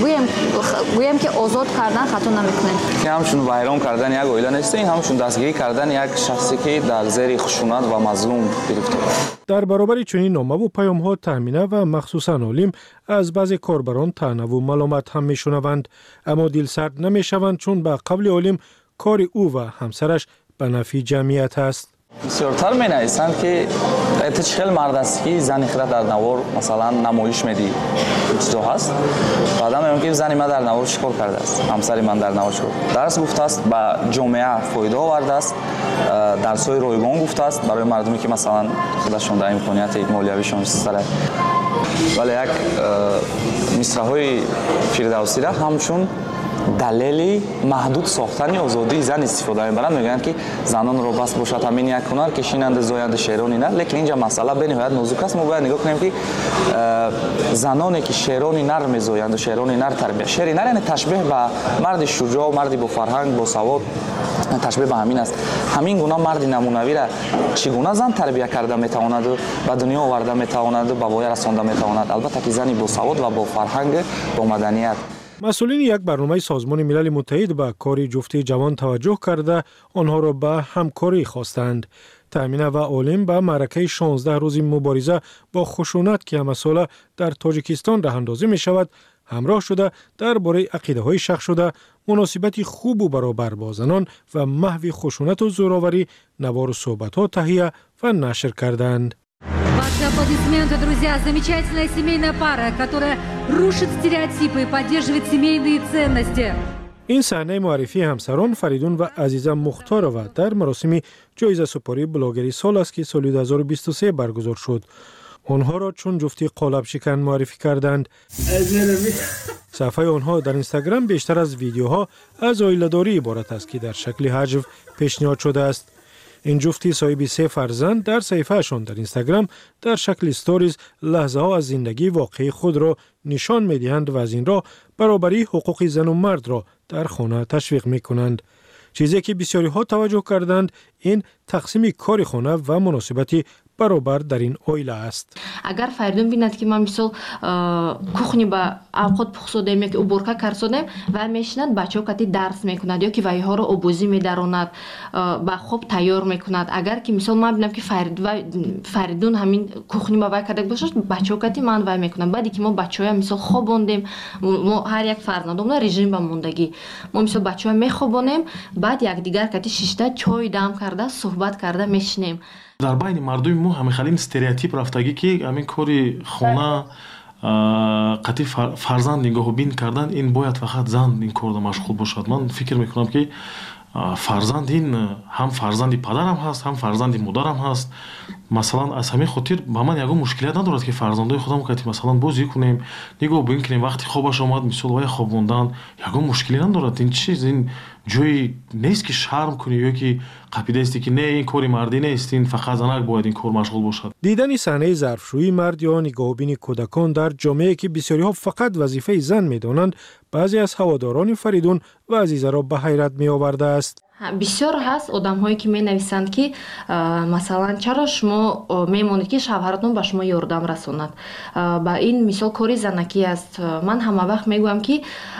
گویم که آزاد کردن خطا نمیکنیم. همچون ویران کردن یک عائله نیست، این همچون دستگیری کردن یک شخصی که در زیر خشونت و مظلوم گرفته است. در برابر چنین نامه و پیام‌ها تامینه و مخصوصاً عالم از بعضی کاربران طعنه و ملامت هم میشنوند، اما دلسرد نمیشوند چون به قول عالم کار او و همسرش به نفع جمعیت است. بسیارتر می نویسند که اتش خیلی مرد است که زنی خود در نوار مثلا نمایش میدی چیزا هست. بعدا میگم که زنی من در نوار چیکار کرده است، همسری من در نوار چیکار درس گفته است، به جامعه فایده آورده است، درس‌های رایگان گفته است برای مردمی که مثلا خودشون در امکانیت مالیویشون سر. ولی یک مصرع‌های فردوسی را همچون دلیلی محدود ساختن آزادی زن استفاده می‌برند. میگن که زنان را بس باشد همین یک هنر کشینند زاینده شیرانی نه، لیکن اینجا مسئله به نهایت نازک است. ما باید نگاه کنیم که زنانی که شیرانی نر می‌زایند و شیرانی نر تربیت، شیرانی نر یعنی تشبیه به مرد شجاع و مردی با فرهنگ با سواد، تشبیه به همین است. همین گونه مرد نمونوی را چگونه زن تربیت کرده میتواند و به دنیا آورده میتواند و به وای رسانده میتواند، البته که زنی با سواد و با فرهنگ با مدنیت. مسئولین یک برنامه سازمان ملل متحد به کار جفت جوان توجه کرده آنها را به همکاری خواستند. تامینه و عالم به معرکه 16 روز مبارزه با خشونت که همه ساله در تاجیکستان راه اندازی می شود همراه شده درباره عقیده‌های شخص شده، مناسبت خوب و برابر با زنان و محو خشونت و زوراوری نوار و صحبت‌ها تهیه و نشر کردند. Ваши аплодисменты, друзья. Замечательная семейная пара, которая рушит стереотипы и поддерживает семейные ценности. این صحنه معرفی همسران فریدون و عزیزه مختارова در مراسم جایزه سپاری بلاگری سال است که سال 2023 برگزار شد. آنها را چون جفتی قالب شکن معرفی کردند. صفحه آنها در اینستاگرام بیشتر از ویدیوها از عائله‌داری عبارت است که در شکل حجو پیشنهاد شده است. این جفتی صاحب 3 فرزند در صفحه‌شان در اینستاگرام در شکل استوریز لحظه ها از زندگی واقعی خود را نشان می‌دهند و از این راه برابری حقوق زن و مرد را در خانه تشویق می‌کنند. چیزی که بسیاری ها توجه کردند این تقسیم کار خانه و مناسبتی برابر در این اویله است. اگر فریدون بیند که ما مثل کухні با اوقات پخسودیم یا که уборка کردیم و میشنند بچه‌ها کتی درس میکند یا که وای ها رو آبوزی میداروند با خوب تیار میکند. اگر که مثل ما ببینم که فریدون همین کухні با وای کرده باشه بچه‌ها کتی من وای میکنند. بعدی که ما بچه‌ها مثل خوابوندیم ما هر یک فرزندمون رژیم با موندگی ما مثل بچه‌ها میخوابونیم بعد یک دیگر کتی شیشته چای دم کرده صحبت کرده میشنیم. дар байни мардуми мо ҳамихале ин стереотип рафтагӣ ки ҳамин кори хона қатъи фарзанд нигоҳубин кардан ин бояд фақат зан ин корда машғул бошад. Ман фикр мекунам ки фарзанд ин ҳам фарзанди падарам ҳаст ҳам фарзанди модарам ҳаст. масалан аз ҳамин хотир ба ман ягон мушкилият надорад ки фарзандои худам кати масалан бозӣ кунем нигоҳ бин кунем вақти хобаш омад мисол вай хобондан ягон мушкилӣ надорад. ин чиз ин ҷои нест ки шарм кунӣ ё ки қапидаисти ки не ин кори мардӣ нест ин фақат занак бояд ин кор машғул бошад. дидани саҳнаи зарфшӯии мард ё нигоҳубини кӯдакон дар ҷомеае ки бисёриҳо фақат вазифаи зан медонанд баъзе аз ҳаводорони Фаридун ва Азизаро ба ҳайрат меовардааст. بسیار هست آدم هایی که می نویسند که مثلا چرا شما میمونید که شوهرتون به شما یاردم رسوند. با این مثال کاری زنکی است. من همه وقت میگویم که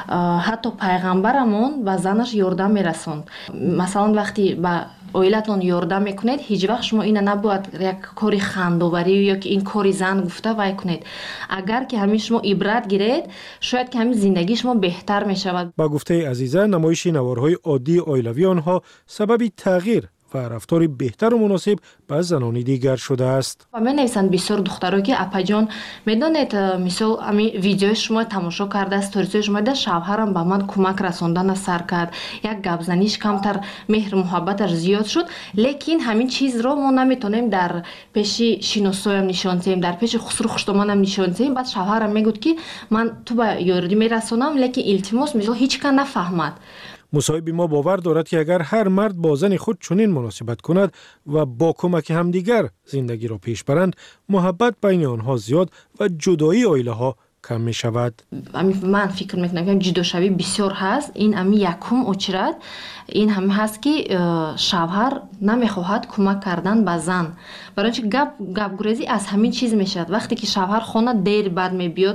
حتی پیغمبرمون به زنش یاردم میرسوند. مثلا وقتی با اویلتون یاردم میکنید هیچ وقت شما این نباید یک کاری خندوبری یا که این کاری زن گفته وای کنید. اگر که همین شما عبرت گیرید شاید که همین زندگی شما بهتر میشود. با گفته عزیزه نمایش نوارهای عادی اویلوی آنها سبب تغییر و رفتار بهتر و مناسب با زنان دیگر شده است. و می نویسند بسیار دخترها که اپا جان میدونید مثلا امی ویدیو شما تماشا کرده استوریز شما ده شوهرم به من کمک رساندن سر کرد یک گپ زنیش کمتر مهر محبتش زیاد شد لیکن همین چیز رو ما نمیتونیم در پیش شیناسایم نشان دهیم در پیش خسرو خوشتمانم نشان دهیم. بعد شوهرم میگفت که من تو به یاردی میرسونم لیکن التماس مثلا هیچ کس نفهمد. مصاحب ما باور دارد که اگر هر مرد با زن خود چنین مناسبت کند و با کمک همدیگر زندگی را پیش برند محبت بین آنها زیاد و جدایی عائله ها کم می شود. من فکر میکنم که جدا شوی بسیار هست. این امی یکم اچرد این هم هست که شوهر نمیخواهد کمک کردن به زن. برای اینکه گپ گریزی از همین چیز میشد. وقتی که شوهر خانه دیر بعد میبیاد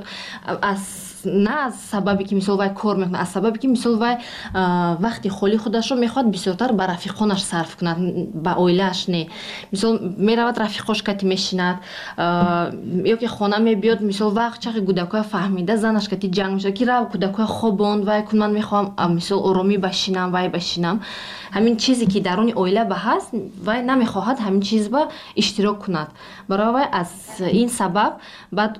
از نه از سببی که مثلا وای کار میکنه از سببی که مثلا وای وقتی خالی خودش رو میخواد بسیارتر به رفیقانش صرف کند با اویلش نه. مثلا میرود رفیقاش کتی میشیند یا که خانه میبیاد مثلا وقت چقدر کودکای فهمیده زنش کتی جنگ میشه که رو کودکای خوابوند وای کن من میخوام مثلا آرامی بشینم وای بشینم. همین چیزی که درون اویله به هست وای نمیخواهد همین چیز با اشتراک کند. برای وای از این سبب بعد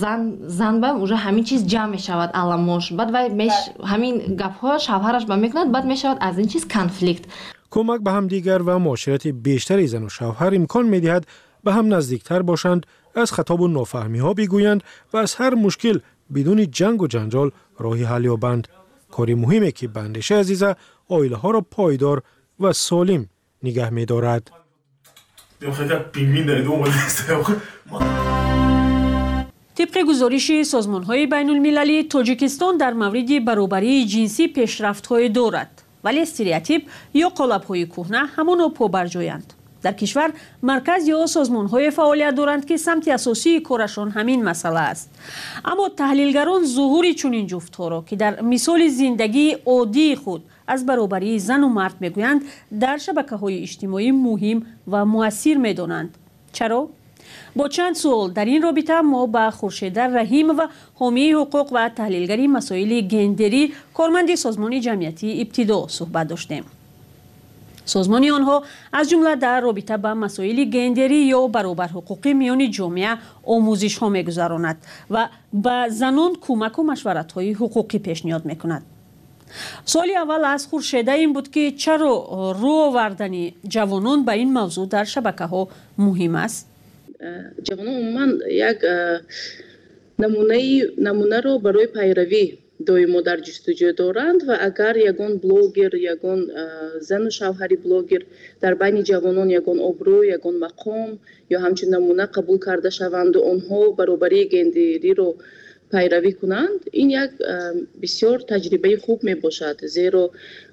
زن با اونجا همین چیز جمع میشود علامش بعد وای همین گپ ها شوهرش با میکند بعد میشود از این چیز کنفلیکت. کمک به هم دیگر و معاشرت بیشتری زن و شوهر امکان میدهد به هم نزدیکتر باشند از خطاب و نافهمی ها بگویند و از هر مشکل بدون جنگ و جنجال راهی حل یابند. کاری مهمه که بندش عزیزه عائله ها را پایدار و سالم نگه می‌دارد. طبق گزارش سازمان‌های بین‌المللی تاجیکستان در مورد برابری جنسی پیشرفت‌های دارد ولی استریوتیپ یا قالب‌های کهنه همانا پابرجایند. در کشور مرکز یا سازمان‌های فعالیت دارند که سمت اساسی کارشان همین مسئله است. اما تحلیلگران ظهور چنین جفت‌ها را که در مثال زندگی عادی خود از برابری زن و مرد میگویند در شبکه‌های اجتماعی مهم و مؤثر می‌دانند. چرا؟ با چند سوال در این رابطه ما با خورشید رحیم و حامی حقوق و تحلیلگری مسائل گندری کارمند سازمان جمعیتی ابتدا صحبت داشتیم. سازمان آنها از جمله در رابطه با مسائل گندری یا برابر حقوقی میان جامعه آموزش ها میگذراند و به زنان کمک و مشورت های حقوقی پیشنهاد میکند. سوال اول از خورشید این بود که چرا رو آوردن جوانان به این موضوع در شبکه ها مهم است؟ جوانان عموما یک نمونه رو برای پیروی доимо дар ҷустуҷӯ доранд ва агар ягон блогер, ягон зану шавҳари блогер дар байни ҷавонон ягон обрӯ, ягон мақом ё ҳамчун намуна қабул карда шаванду онҳо баробарии гендериро пайравӣ кунанд, ин як бисёр таҷрибаи хуб мебошад, зеро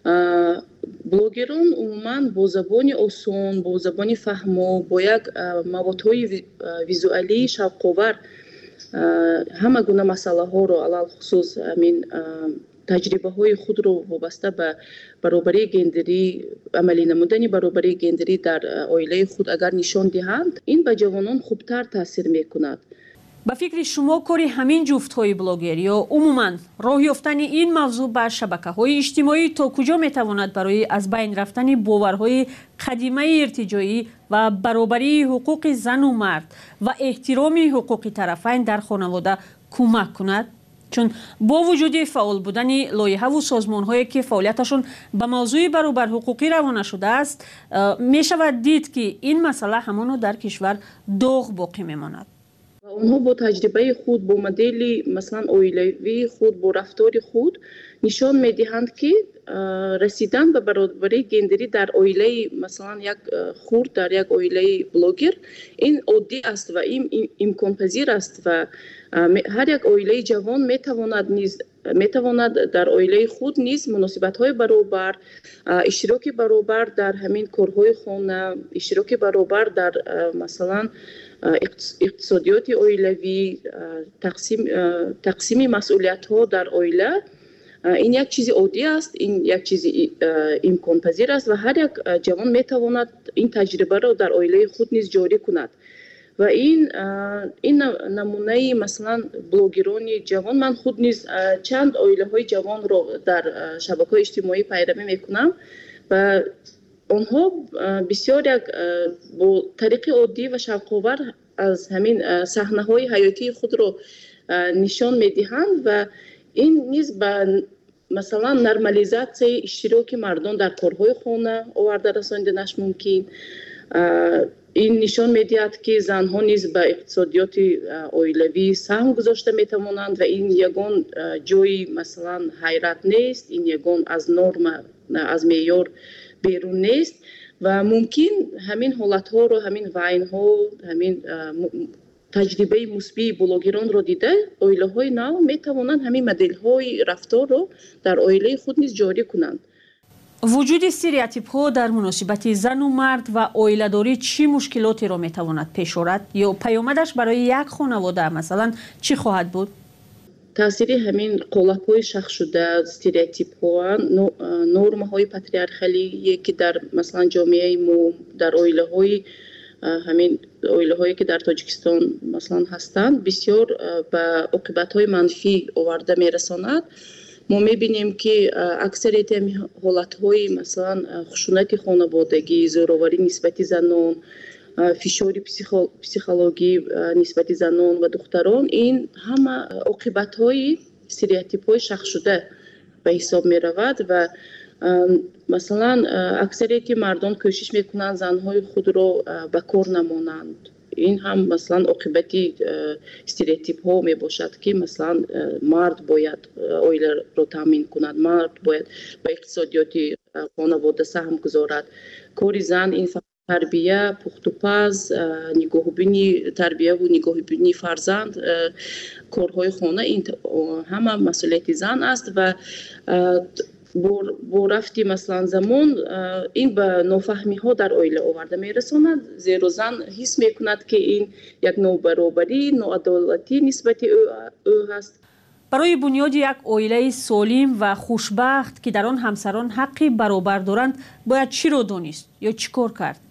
блогерон умуман бо забони осон, бо забони фаҳмо, бо як маводҳои визуалии шавқовар ҳама гуна масъалаҳоро алалхусус таҷрибаҳои худро вобаста ба баробарии гендерӣ, амалӣ намудани баробарии гендерӣ дар оилаи худ агар нишон диҳанд, ин ба ҷавонон хубтар таъсир мекунад. ба фикри шумо кори ҳамин ҷуфтҳои блогер ё умуман роҳ ёфтани ин мавзӯъ ба шабакаҳои иҷтимоӣ то куҷо метавонад барои аз байн рафтани боварҳои қадимаи иртиҷоӣ ва баробарии ҳуқуқи зану мард ва эҳтироми ҳуқуқи тарафайн дар хонавода кӯмак кунад? чун бо вуҷуди фаъол будани лоиҳаву созмонҳое ки фаъолияташон ба мавзӯи баробарҳуқуқӣ равона шудааст, мешавад дид ки ин масъала ҳамоно дар кишвар доғ боқӣ мемонад. онҳо бо таҷрибаи худ, бо модели масалан оилавии худ, бо рафтори худ нишон медиҳанд ки расидан ба баробарии гендерӣ дар оилаи масалан як хурд, дар як оилаи блогер ин оддӣ аст ва имконпазир аст ва ҳар як оилаи ҷавон метавонад дар оилаи худ низ муносибатҳои баробар, иштироки баробар дар ҳамин корҳои хона, иштироки баробар дар масалан иқтисодиёти оилавӣ, тақсими масъулиятҳо дар оила, ин як чизи оддӣ аст, ин як чизи имконпазир аст ва ҳар як ҷавон метавонад ин таҷрибаро дар оилаи худ низ ҷорӣ кунад. ва ин намунаи масалан блогерони ҷавон, ман худ низ чанд оилаҳои ҷавонро дар шабакаҳои иҷтимоӣ пайравӣ мекунам ва онҳо бисёр як бо тариқи оддӣ ва шавқовар аз ҳамин саҳнаҳои ҳаётии худро нишон медиҳанд ва ин низ ба масалан нормализатсияи иштироки мардон дар корҳои хона оварда расониданаш мумкин. ин нишон медиҳад ки занҳо низ ба иқтисодиёти оилавӣ саҳм гузошта метавонанд ва ин ягон ҷои масалан ҳайрат нест, ин ягон аз норма, аз меъёр берун нест ва мумкин ҳамин ҳолатҳоро, ҳамин вайнҳо, ҳамин таҷрибаи мусбии блогеронро дида оилаҳои нав метавонанд ҳамин моделҳои рафторро дар оилаи худ низ ҷорӣ кунанд. вуҷуди стереотипҳо дар муносибати зану мард ва оиладорӣ чӣ мушкилотеро метавонад пеш орад ё паёмадаш барои як хонавода масалан чӣ хоҳад буд? таъсири ҳамин қолабҳои шахшшуда, стереотипҳо, нормаҳои патриархалие ки дар масалан ҷомеаи мо, дар оилаҳои ҳамин оилаҳое ки дар Тоҷикистон масалан ҳастанд, бисёр ба оқибатҳои манфӣ оварда мерасонад. мо мебинем ки аксарияти ҳолатҳои масалан хушунати хонаводагӣ, зӯроварӣ нисбати занон, фишори психологӣ нисбати занон ва духтарон, ин ҳама оқибатҳои стереотипҳои шахшшуда ба ҳисоб меравад ва масалан аксарияти мардон кӯшиш мекунанд занҳои худро ба кор намонанд. ин ҳам масалан оқибати стереотипҳо мебошад ки масалан мард бояд оиларо таъмин кунад, мард бояд ба иқтисодиёти хонавода саҳм гузорад. кори зан ин тарбия, пухтупаз, нигоҳубини тарбияву нигоҳубини фарзанд, корҳои хона, ин ҳама масъулияти зан аст ва бо рафти масалан замон ин ба нофаҳмиҳо дар оила оварда мерасонад, зеро зан ҳис мекунад ки ин як нобаробарӣ, ноадолатӣ нисбати ӯ ҳаст. барои бунёди як оилаи солим ва хушбахт ки дар он ҳамсарон ҳаққи баробар доранд бояд чиро донист ё чӣ кор кард?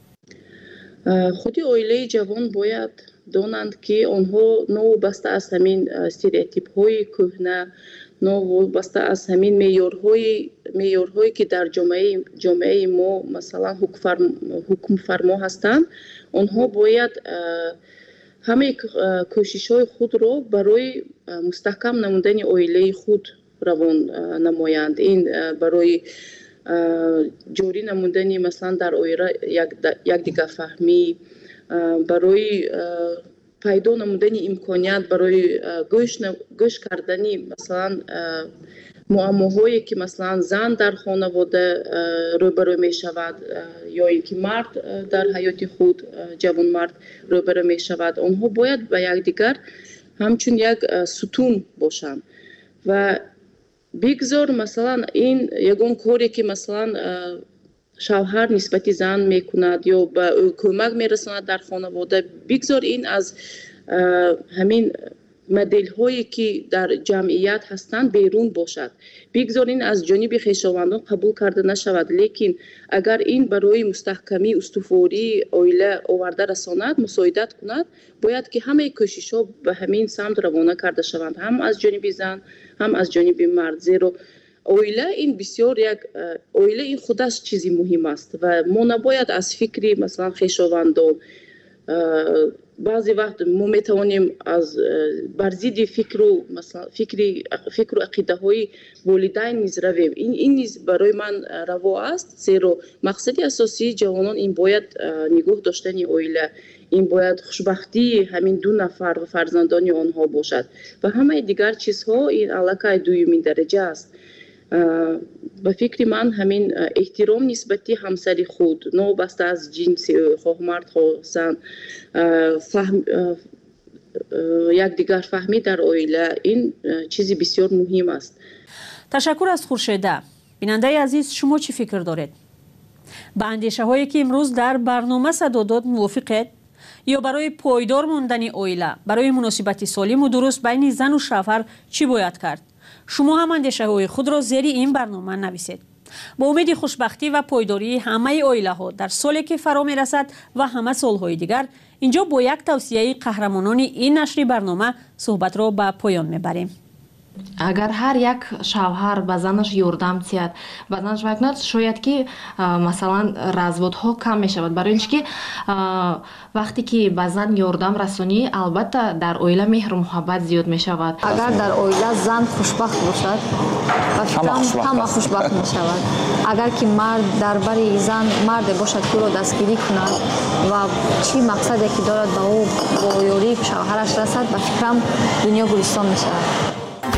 худи оилаи ҷавон бояд донанд ки онҳо новобаста аз ҳамин стереотипҳои кӯҳна, новобаста аз ҳамин меъёрҳое ки дар ҷомеаи мо масалан ҳукмфармо ҳастанд, онҳо бояд ҳамаи кӯшишҳои худро барои мустаҳкам намудани оилаи худ равон намоянд. ин барои ҷорӣ намудани масалан дар оила якдигарфаҳмӣ, барои пайдо намудани имконият барои гӯш кардани масалан муаммоҳое ки масалан зан дар хонавода рӯбарӯ мешавад ё ин ки мард дар ҳаёти худ ҷавонмард рӯбарӯ мешавад, онҳо бояд ба якдигар ҳамчун як сутун бошанд ва бигзор масалан ин ягон коре ки масалан шавҳар нисбати зан мекунад ё ба ӯ кӯмак мерасонад дар хонавода, бигзор ин аз ҳамин моделҳое ки дар ҷамъият ҳастанд берун бошад, бигзор ин аз ҷониби хешовандон қабул карда нашавад. Лекин агар ин барои мустаҳкамии устувории оила оварда расонад, мусоидат кунад, бояд ки ҳамаи кӯшишҳо ба ҳамин самт равона карда шаванд, ҳам аз ҷониби зан, ҳам аз ҷониби мард. Зеро оила ин бисёр як оила ин худаш чизи муҳим аст ва мо набояд аз фикри масалан хешовандон баъзе вақт мо метавонем аз бар зидди фикру ақидаҳои волидайн низ равем. Ин низ барои ман раво аст, зеро мақсади асосии ҷавонон ин бояд нигоҳ доштани оила, ин бояд хушбахтии ҳамин ду нафар ва фарзандони онҳо бошад ва ҳамаи дигар чизҳо ин аллакай дуюмин дараҷа аст. ба фикри ман ҳамин эҳтиром нисбати ҳамсари худ новобаста аз ҷинси ӯ, хоҳ мард хоҳ зан, якдигар фаҳмӣ дар оила, ин чизи бисёр муҳим аст. ташаккур аз хуршеда. бинандаи азиз, шумо чӣ фикр доред? ба андешаҳое ки имрӯз дар барнома садо дод мувофиқед? ё барои пойдор мондани оила, барои муносибати солиму дуруст байни зану шавҳар чӣ бояд кард? шумо ҳам андешаҳои худро зери ин барнома нависед. با امید خوشبختی و پایداری همه اویله ها در سالی که فرا می رسد و همه سالهای دیگر اینجا با یک توصیه قهرمانان این نشری برنامه صحبت را به پایان می بریم. اگر هر یک شوهر به زنش یاردم تیاد به زنش وکند شاید که مثلا разводها کم می شود برای اینکه وقتی که به زن یاردم رسانی البته در اویله مهر و محبت زیاد می شود. اگر در اویله زن خوشبخت باشد همه خوشبخت می شود. اگر که مرد درباره زن مرد باشد که او را دستگیری کند و چی مقصدی که دارد به او با یاری شوهرش رسد به فکرم دنیا گلستان می شود.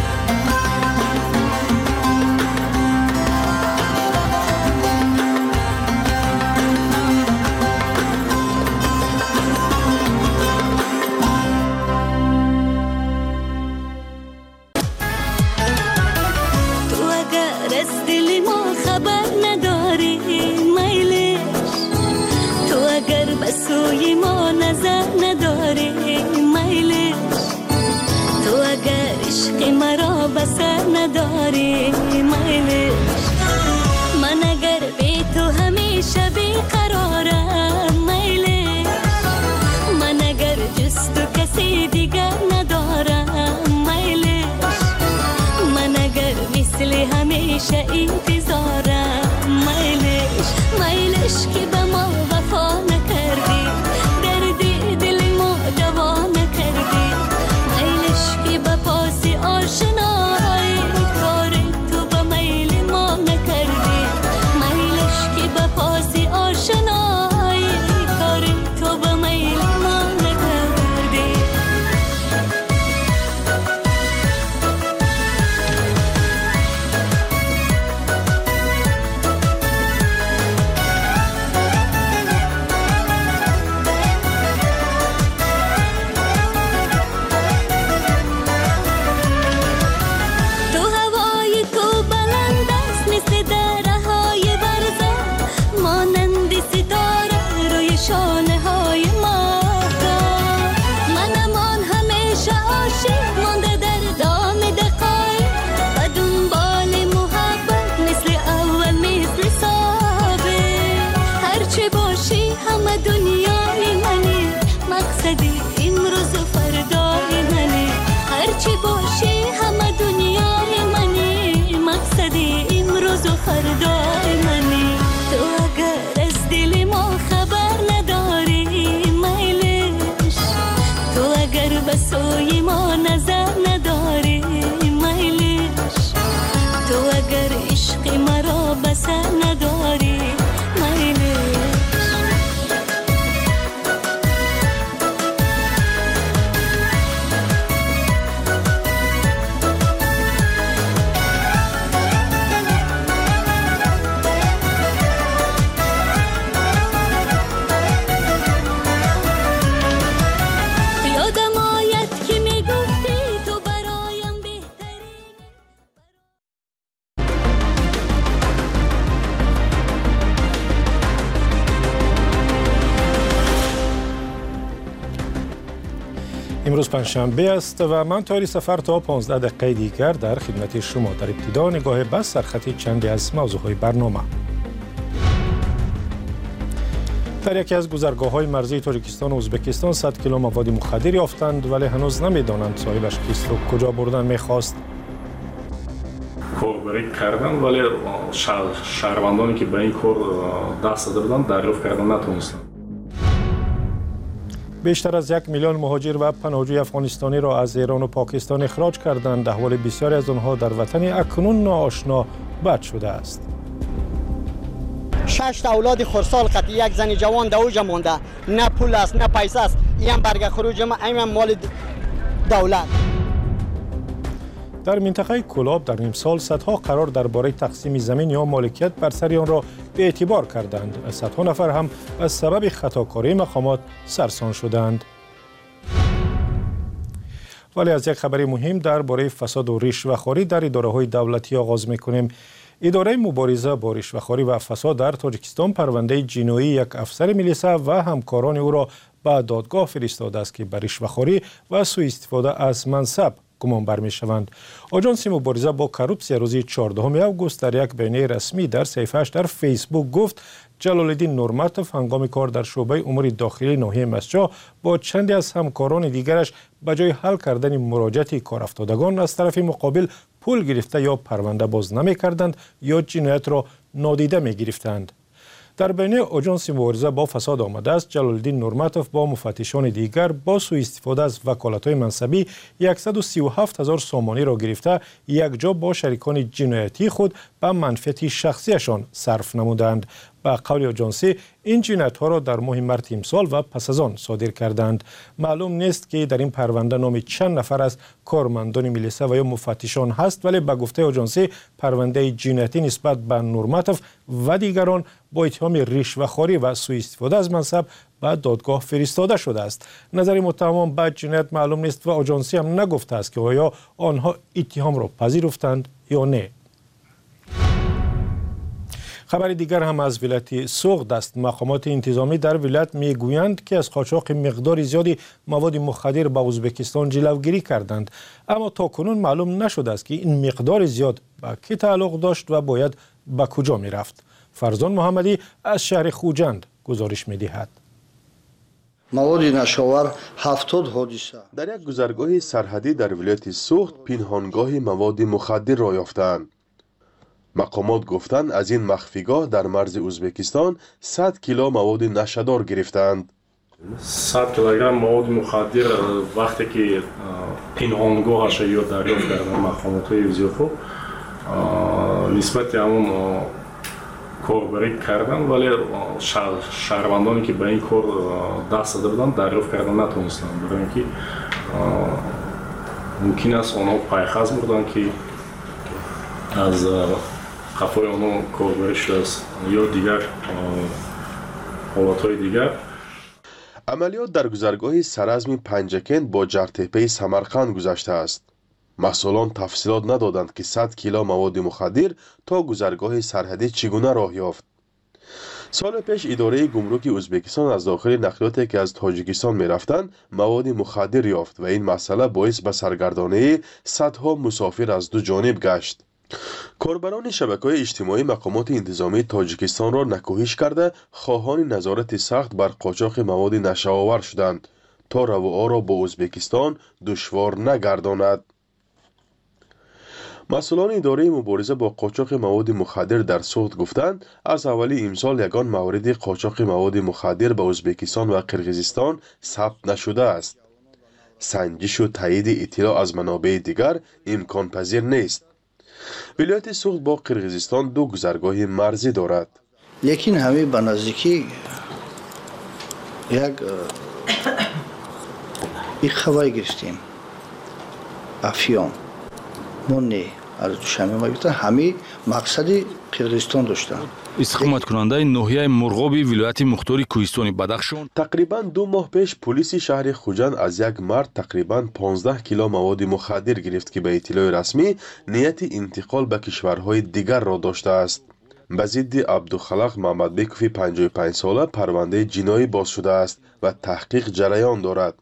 سوی ما نظر نداری میلی تو اگر عشق مرا بسر نداری میلی من اگر بی تو همیشه بیقرارم میلی من اگر جز تو کسی دیگر ندارم میلی من اگر مثل همیشه انتظارم میلیش میلیش که به ما وفا نکردی دردی دل ما دوا نکردی میلیش که به پاس آشنایی کار تو به میل ما نکردی میلیش که به پاس آشنایی کار تو به میل ما نکردی سوی ما نظر نداری میلیش تو اگر عشق مرا بسر نداری میلیش امروز پنجشنبه است و من طاهری سفر تا 15 دقیقه دیگر در خدمت شما. در ابتدا نگاه بس سرخط چندی از موضوعهای برنامه. در یکی از گذرگاه‌های مرزی تاجیکستان و ازبکستان 100 کیلو مواد مخدر یافتند ولی هنوز نمی‌دانند صاحبش کیست و کجا بردن می‌خواست. کاربری کردن ولی شهروندانی که به این کار دست داده بودند دریافت کردن نتونستند. بیشتر از 1 میلیون مهاجر و پناهجوی افغانستانی را از ایران و پاکستان اخراج کردند. احوال بسیاری از آنها در وطن اکنون ناآشنا بد شده است. 6 اولاد خردسال قد یک زن جوان در اوج مانده، نه پول است نه پیسه است. این برگ خروج ما این مال دولت. در منطقه کلاب در نیم سال صدها قرار درباره تقسیم زمین یا مالکیت بر سر آن را به اعتبار کردند. صدها نفر هم از سبب خطاکاری مقامات سرسان شدند. ولی از یک خبر مهم درباره فساد و رشوه‌خواری در اداره‌های دولتی آغاز می‌کنیم. اداره مبارزه با رشوه‌خواری و فساد در تاجیکستان پرونده جنایی یک افسر میلیسا و همکاران او را به دادگاه فرستاده است که به رشوه‌خواری و سوء استفاده از منصب گمان بر می‌شوند. آژانس مبارزه با کروپسیا روز 14 اوگوست در یک بیانیه رسمی در صفحه‌اش در فیسبوک گفت جلال‌الدین نورمتوف هنگام کار در شعبه امور داخلی ناحیه مسجد با چندی از همکاران دیگرش به جای حل کردن مراجعت کارافتادگان از طرف مقابل پول گرفته یا پرونده باز نمی‌کردند یا جنایت را نادیده می‌گرفتند. در بیانیه آژانس مبارزه با فساد آمده است جلال‌الدین نورمتوف با مفتشان دیگر با سوء استفاده از وکالت‌های منصبی 137,000 سامانی را گرفته یک جا با شریکان جنایتی خود به منفعت شخصیشان صرف نمودند. به قول آژانسی این جنایت‌ها را در ماه مارس امسال و پس از آن صادر کردند. معلوم نیست که در این پرونده نام چند نفر از کارمندان میلیسا و یا مفتشان هست ولی به گفته آژانسی پرونده جنایتی نسبت به نورمتوف و دیگران با اتهام رشوه‌خواری و سوء استفاده از منصب به دادگاه فرستاده شده است. نظر متهمان به جنایت معلوم نیست و آژانسی هم نگفته است که آیا آنها اتهام را پذیرفتند یا نه. خبر دیگر هم از ولایت سوغد است. مقامات انتظامی در ولایت میگویند که از قاچاق مقدار زیادی مواد مخدر به ازبکستان جلوگیری کردند، اما تاکنون معلوم نشده است که این مقدار زیاد به کی تعلق داشت و باید به کجا میرفت. فرزان محمدی از شهر خوجند گزارش میدهد. مواد نشاور 70 حادثه در یک گذرگاه سرحدی در ولایت سوغد پنهانگاه مواد مخدر را یافتند. مقامات گفتند از این مخفیگاه در مرز ازبکستان 100 کیلو مواد نشه‌دار گرفتند. 100 کیلوگرم مواد مخدر وقتی که پنهانگاهش را دریافت کردن مقامات‌های وزارت نسبت همون کاربری کردن ولی شهروندانی که به این کار دست داده بودند دریافت کردن نتونستند. برای اینکه ممکن است آنها پایخز بودند که از خفای آنها کاربری شده است یا دیگر حالاتهای دیگر. عملیات در گذرگاه سرازم پنجکند با جرتپه سمرقند گذشته است. مسئولان تفصیلات ندادند که 100 کیلو مواد مخدر تا گذرگاه سرحدی چگونه راه یافت. سال پیش اداره گمرک ازبکستان از داخل نقلیاتی که از تاجیکستان می رفتند مواد مخدر یافت و این مسئله باعث به سرگردانی صدها مسافر از دو جانب گشت. کاربران شبکه‌های اجتماعی مقامات انتظامی تاجیکستان را نکوهش کرده خواهان نظارت سخت بر قاچاق مواد نشه‌آور شدند تا رواها را با ازبکستان دشوار نگرداند. مسئولان اداره مبارزه با قاچاق مواد مخدر در سوغد گفتند از اولی امسال یگان مورد قاچاق مواد مخدر به ازبکستان و قرقیزستان ثبت نشده است. سنجش و تایید اطلاع از منابع دیگر امکان پذیر نیست. ولایت سوغد با قرقیزستان دو گذرگاه مرزی دارد. لیکن همه به نزدیکی یک خبر گرفتیم افیون مونی از دوشنبه ما گفتن همه مقصدی قرقیزستان داشتن. استقامت کننده ناحیه مرغابی ولایت مختار کوهستان بدخشان تقریبا 2 ماه پیش پلیس شهر خوجند از یک مرد تقریبا 15 کیلو مواد مخدر گرفت که به اطلاع رسمی نیت انتقال به کشورهای دیگر را داشته است. به ضد عبدالخالق محمدبکوفی 55 ساله پرونده جنایی باز شده است و تحقیق جریان دارد.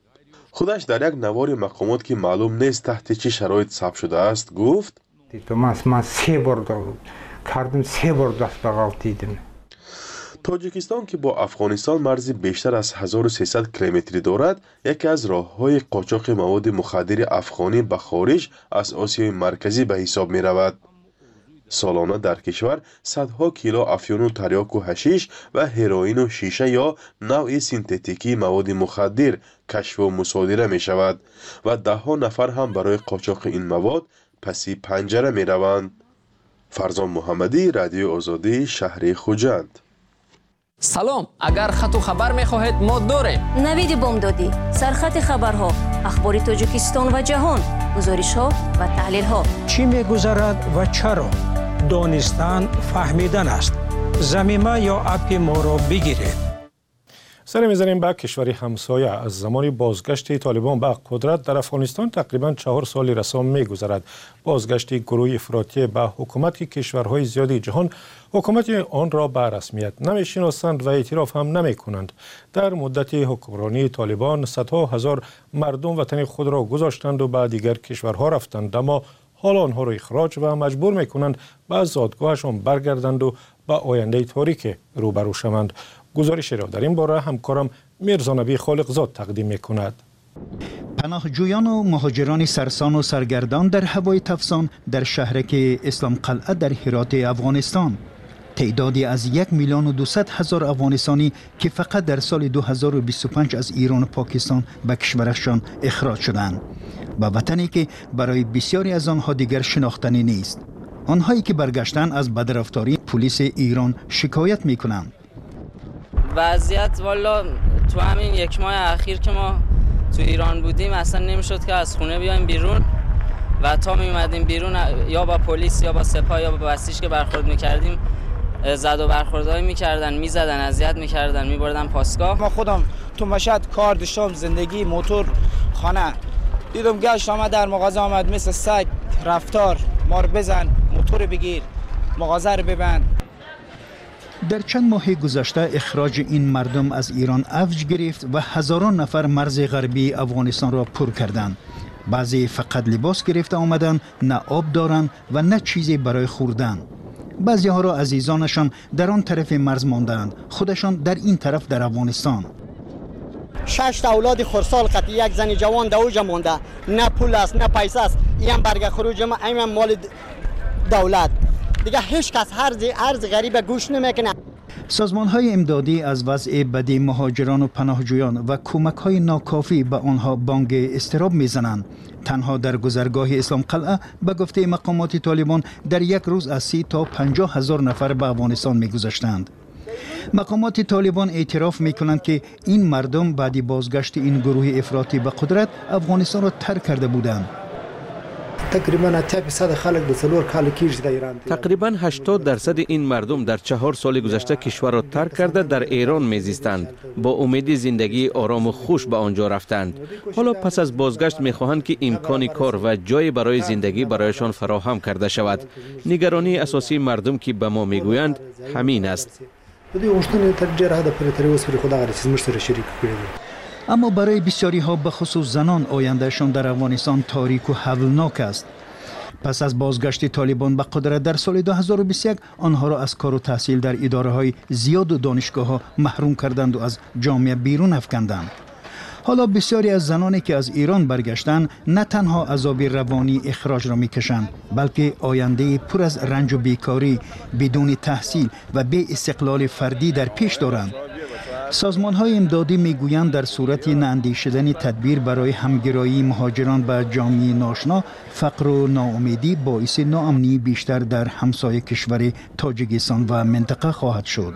خودش در یک نوار مقامات که معلوم نیست تحت چه شرایط ثبت شده است گفت من 3 بار کردم، 3 بار دست بغل دیدم. تاجیکستان که با افغانستان مرزی بیشتر از 1300 کیلومتری دارد، یکی از راه‌های قاچاق مواد مخدر افغانی به خارج از آسیای مرکزی به حساب می رود. سالانه در کشور صدها کیلو افیون و تریاک و حشیش و هروئین و شیشه یا نوع سینتتیکی مواد مخدر کشف و مصادره می شود و ده ها نفر هم برای قاچاق این مواد پسی پنجره می روند. فرزان محمدی، رادیو آزادی، شهر خوجند. سلام، اگر خط و خبر می‌خواهید ما داریم. نوید بامدادی، سرخط خبرها، اخبار تاجیکستان و جهان، گزارش‌ها و تحلیل‌ها. چی می‌گذرد و چرا؟ دانستن فهمیدن است. ضمیمه یا اپ ما را بگیرید. سر می‌زنیم به کشور همسایه. از زمان بازگشت طالبان به قدرت در افغانستان تقریباً 4 سال رسام می‌گذرد. بازگشت گروه افراطی به حکومت که کشورهای زیادی جهان حکومت آن را به رسمیت نمی‌شناسند و اعتراف هم نمی‌کنند. در مدت حکمرانی طالبان صدها هزار مردم وطن خود را گذاشتند و به دیگر کشورها رفتند، اما حال آنها را اخراج و مجبور می‌کنند به زادگاهشان برگردند و به آینده تاریک روبرو شوند. گزارش را در این باره همکارم میرزا نبی خالقزاد تقدیم می‌کند. پناهجویان و مهاجران سرسان و سرگردان در هوای تفسان در شهرک اسلام قلعه در هرات افغانستان. تعدادی از 1,200,000 افغانستانی که فقط در سال 2025 از ایران و پاکستان به کشورشان اخراج شدند. به وطنی که برای بسیاری از آنها دیگر شناختنی نیست. آنهایی که برگشتن از بدرفتاری پلیس ایران شکایت می‌کنند. وضعیت والا تو همین 1 ماه اخیر که ما تو ایران بودیم اصلا نمیشد که از خونه بیایم بیرون و تا می اومدیم بیرون یا با پلیس یا با سپاه یا با بسیج که برخورد میکردیم زد و برخوردهای میکردن، میزدن، اذیت میکردن، میبردن پاسگاه. ما خودم تو مشهد کار داشتم، زندگی، موتور، خانه، دیدم گشت آمد در مغازه آمد مثل سگ رفتار، ما رو بزن، موتور بگیر، مغازه رو ببند. در چند ماه گذشته اخراج این مردم از ایران اوج گرفت و هزاران نفر مرز غربی افغانستان را پر کردند. بعضی فقط لباس گرفته آمدن، نه آب دارند و نه چیزی برای خوردن. بعضی ها را عزیزانشان در آن طرف مرز ماندند، خودشان در این طرف در افغانستان. 6 اولاد خردسال قطعی یک زن جوان در اوج مانده، نه پول است نه پیسه است. این برگ خروج ما این مال دولت. دیگه هیچ کس ارز غریب گوش نمیکنه. سازمان‌های امدادی از وضع بدی مهاجران و پناهجویان و کمک‌های ناکافی به آنها بانگ اضطراب می‌زنند. تنها در گذرگاه اسلام قلعه به گفته مقامات طالبان در یک روز از 30 تا 50,000 نفر به افغانستان می‌گذشتند. مقامات طالبان اعتراف می‌کنند که این مردم بعد بازگشت این گروه افراطی به قدرت افغانستان را ترک کرده بودند. تقریباً 80% این مردم در 4 سال گذشته کشور را ترک کرده در ایران میزیستند. با امید زندگی آرام و خوش به آنجا رفتند. حالا پس از بازگشت میخواهند که امکان کار و جای برای زندگی برایشان فراهم کرده شود. نگرانی اساسی مردم که به ما میگویند همین است. اما برای بسیاری ها به خصوص زنان آیندهشان در افغانستان تاریک و هولناک است. پس از بازگشت طالبان به قدرت در سال 2021 آنها را از کار و تحصیل در اداره های زیاد و دانشگاه ها محروم کردند و از جامعه بیرون افکندند. حالا بسیاری از زنانی که از ایران برگشتند نه تنها عذاب روانی اخراج را میکشند، بلکه آینده پر از رنج و بیکاری، بدون تحصیل و بی استقلال فردی در پیش دارند. سازمان‌های امدادی میگویند در صورت نااندیشیدن تدبیر برای همگرایی مهاجران به جامعه ناآشنا، فقر و ناامیدی باعث ناامنی بیشتر در همسایه کشور تاجیکستان و منطقه خواهد شد.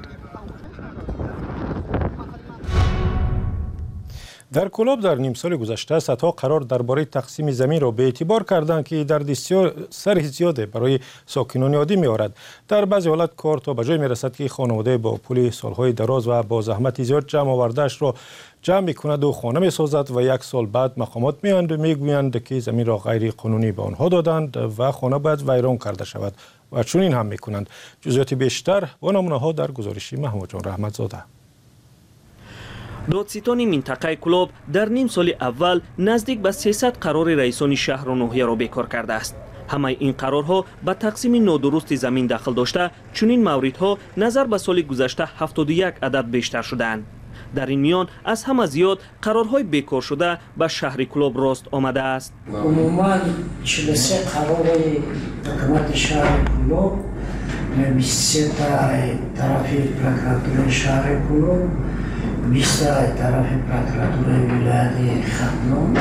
در کلاب در نیم سال گذشته صدها قرار درباره تقسیم زمین را به اعتبار کردند که در سر زیاده برای ساکنان عادی می‌آورد. در بعضی حالت کار تا به جای می‌رسد که خانواده با پول سالهای دراز و با زحمت زیاد جمع آورده‌اش را جمع می‌کند و خانه می‌سازد و 1 سال بعد مقامات می‌آیند و می‌گویند که زمین را غیر قانونی به آنها دادند و خانه باید ویران کرده شود و چنین هم می‌کنند. جزئیات بیشتر و نمونه‌ها در گزارش محمود جان رحمتزاده. دادستان منطقه کلوب در نیم سال اول نزدیک به 300 قرار رئیسان شهر و ناحیه را بیکار کرده است. همه این قرارها به تقسیم نادرست زمین داخل داشته، چنین موردها نظر به سال گذشته 71 عدد بیشتر شدند. در این میان از همه زیاد قرارهای بیکار شده به شهر کلوب راست آمده است. عموما 43 قرار حکومت شهر کلوب، 23 طرف پروکراتور شهر کلوب، 20 طرف پروکراتور ولایت ختلون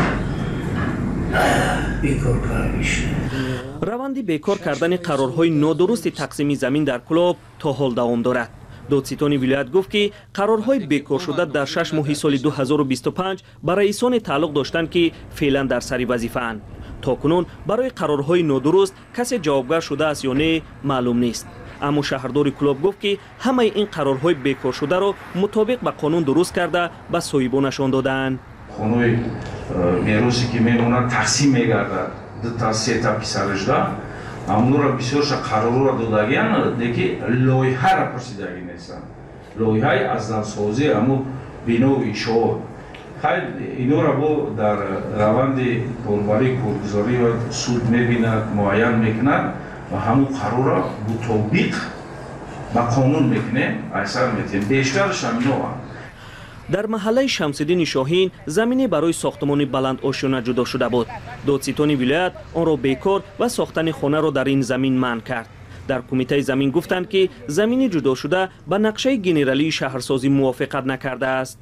بیکار کار میشه. روند بیکار کردن قرارهای نادرست تقسیم زمین در کلوب تا حال دوام دارد. دادستان ولایت گفت که قرارهای بیکار شده در 6 ماه سال 2025 برای رئیسان تعلق داشتند که فعلا در سر وظیفه اند. تاکنون برای قرارهای نادرست کسی جوابگر شده است یا نه معلوم نیست. اما شهردار کلوب گفت که همه این قرارهای بیکار شده را مطابق به قانون درست کرده به صاحبانشان دادند. خانوی میراثی که میمونه تقسیم میگردد دو تا سه تا پسرشدا امور را بسیارش قرار را دادگیان دیگه لایحه را پرسیدگی نیستن. لایحه از نسازی امو بینو ایشو خیلی اینو را با در روند پروری کارگزاری و سود میبیند معین میکند و همون قرار را مطابق با قانون میکنه اکثر میتیم بیشترش هم نوع. در محله شمس‌الدین شاهین زمینی برای ساختمان بلند آشیانه جدا شده بود. دادستان ولایت آن را بیکار و ساختن خانه را در این زمین منع کرد. در کمیته زمین گفتند که زمین جدا شده به نقشه گنرالی شهرسازی موافقت نکرده است.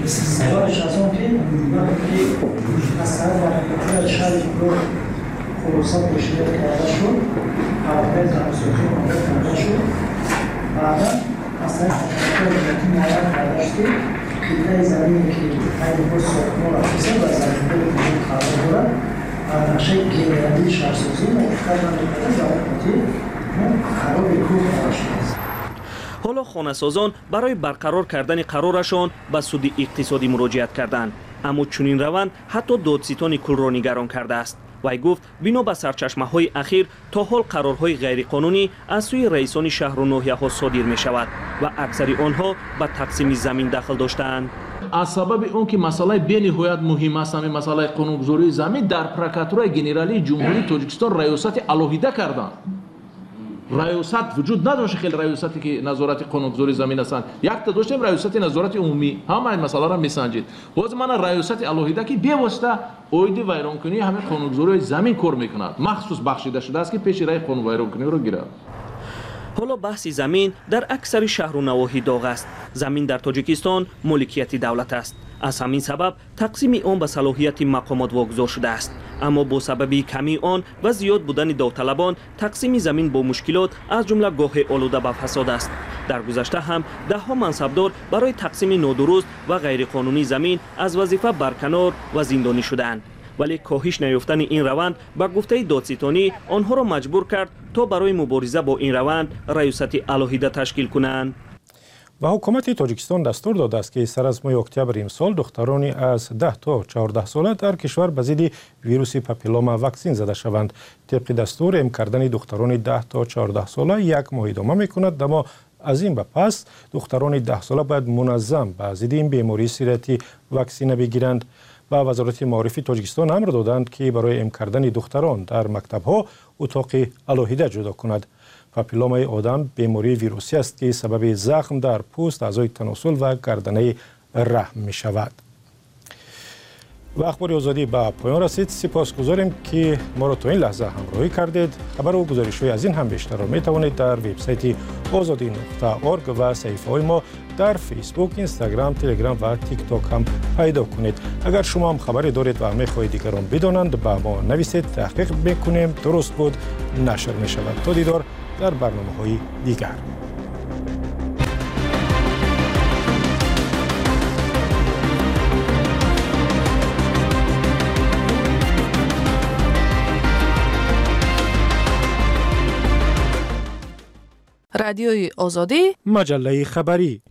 کلیه زمینی که این بود ساختمان آفیسه و زمینی که قرار دارد نقشه گنرالی شهرسازی موافقت نکرده زمینی خراب کوه قرار شده است. حالا خانه‌سازان برای برقرار کردن قرارشان به سود اقتصادی مراجعت کردند، اما چنین روند حتی دادستان کل را نگران کرده است. وی گفت بنا به سرچشمه‌های اخیر تا حال قرارهای غیرقانونی از سوی رئیسان شهر و ناحیه‌ها صادر می‌شود و اکثر آنها به تقسیم زمین دخل داشتند. از سبب اون که مسئله بی‌نهایت مهم است، همین مسئله قانونگذاری زمین در پروکراتورای گنرالی جمهوری تاجیکستان ریاست الهیده کردند. ریاست وجود نداشت، خیلی ریاستی که نظارت قانونگذاری زمین هستند. یک تا داشتیم ریاست نظارت عمومی، همه این مسئله را میسنجید. باز من ریاست الهیده که بی‌واسطه اوید ویرانکنی همه قانونگذاری زمین کار میکند، مخصوص بخشیده شده است که پیش رای قانون ویرانکنی رو گیرد. حالا بحث زمین در اکثر شهر و نواحی داغ است. زمین در تاجیکستان ملکیت دولت است. از همین سبب تقسیم آن به صلاحیت مقامات واگذار شده است. اما با سبب کمی آن و زیاد بودن داوطلبان تقسیم زمین با مشکلات از جمله گاه آلوده به فساد است. در گذشته هم ده‌ها منصبدار برای تقسیم نادرست و غیرقانونی زمین از وظیفه برکنار و زندانی شدند. ولی کاهش نیافتن این روند به گفته دادستانی آنها را مجبور کرد تا برای مبارزه با این روند ریاست الهیده تشکیل کنند. و حکومت تاجیکستان دستور داده است که سر از ماه اکتبر امسال دخترانی از 10 تا 14 ساله در کشور به ضد ویروس پاپیلوما واکسین زده شوند. طبق دستور ام کردن دختران 10 تا 14 ساله یک ماه ادامه می‌کند، اما از این به پس دختران 10 ساله باید منظم به ضد این بیماری سیرتی واکسین بگیرند. و وزارت معارف تاجیکستان امر دادند که برای ام کردن دختران در مکتب‌ها اتاق الهیده جدا کند. پاپیلومای آدم بیماری ویروسی است که سبب زخم در پوست، اعضای تناسل و گردنه رحم می شود. و اخبار آزادی به پایان رسید. سپاسگزاریم که ما را تا این لحظه همراهی کردید. خبر و گزارش‌های از این هم بیشتر را می توانید در وبسایت azadi.org و صفحه‌های ما در فیسبوک، اینستاگرام، تلگرام و تیک تاک هم پیدا کنید. اگر شما هم خبری دارید و می‌خواهید دیگران بدانند به ما نویسید، تحقیق می‌کنیم، درست بود نشر می‌شود. تا دیدار در برنامه‌های دیگر. رادیوی آزادی، مجله خبری.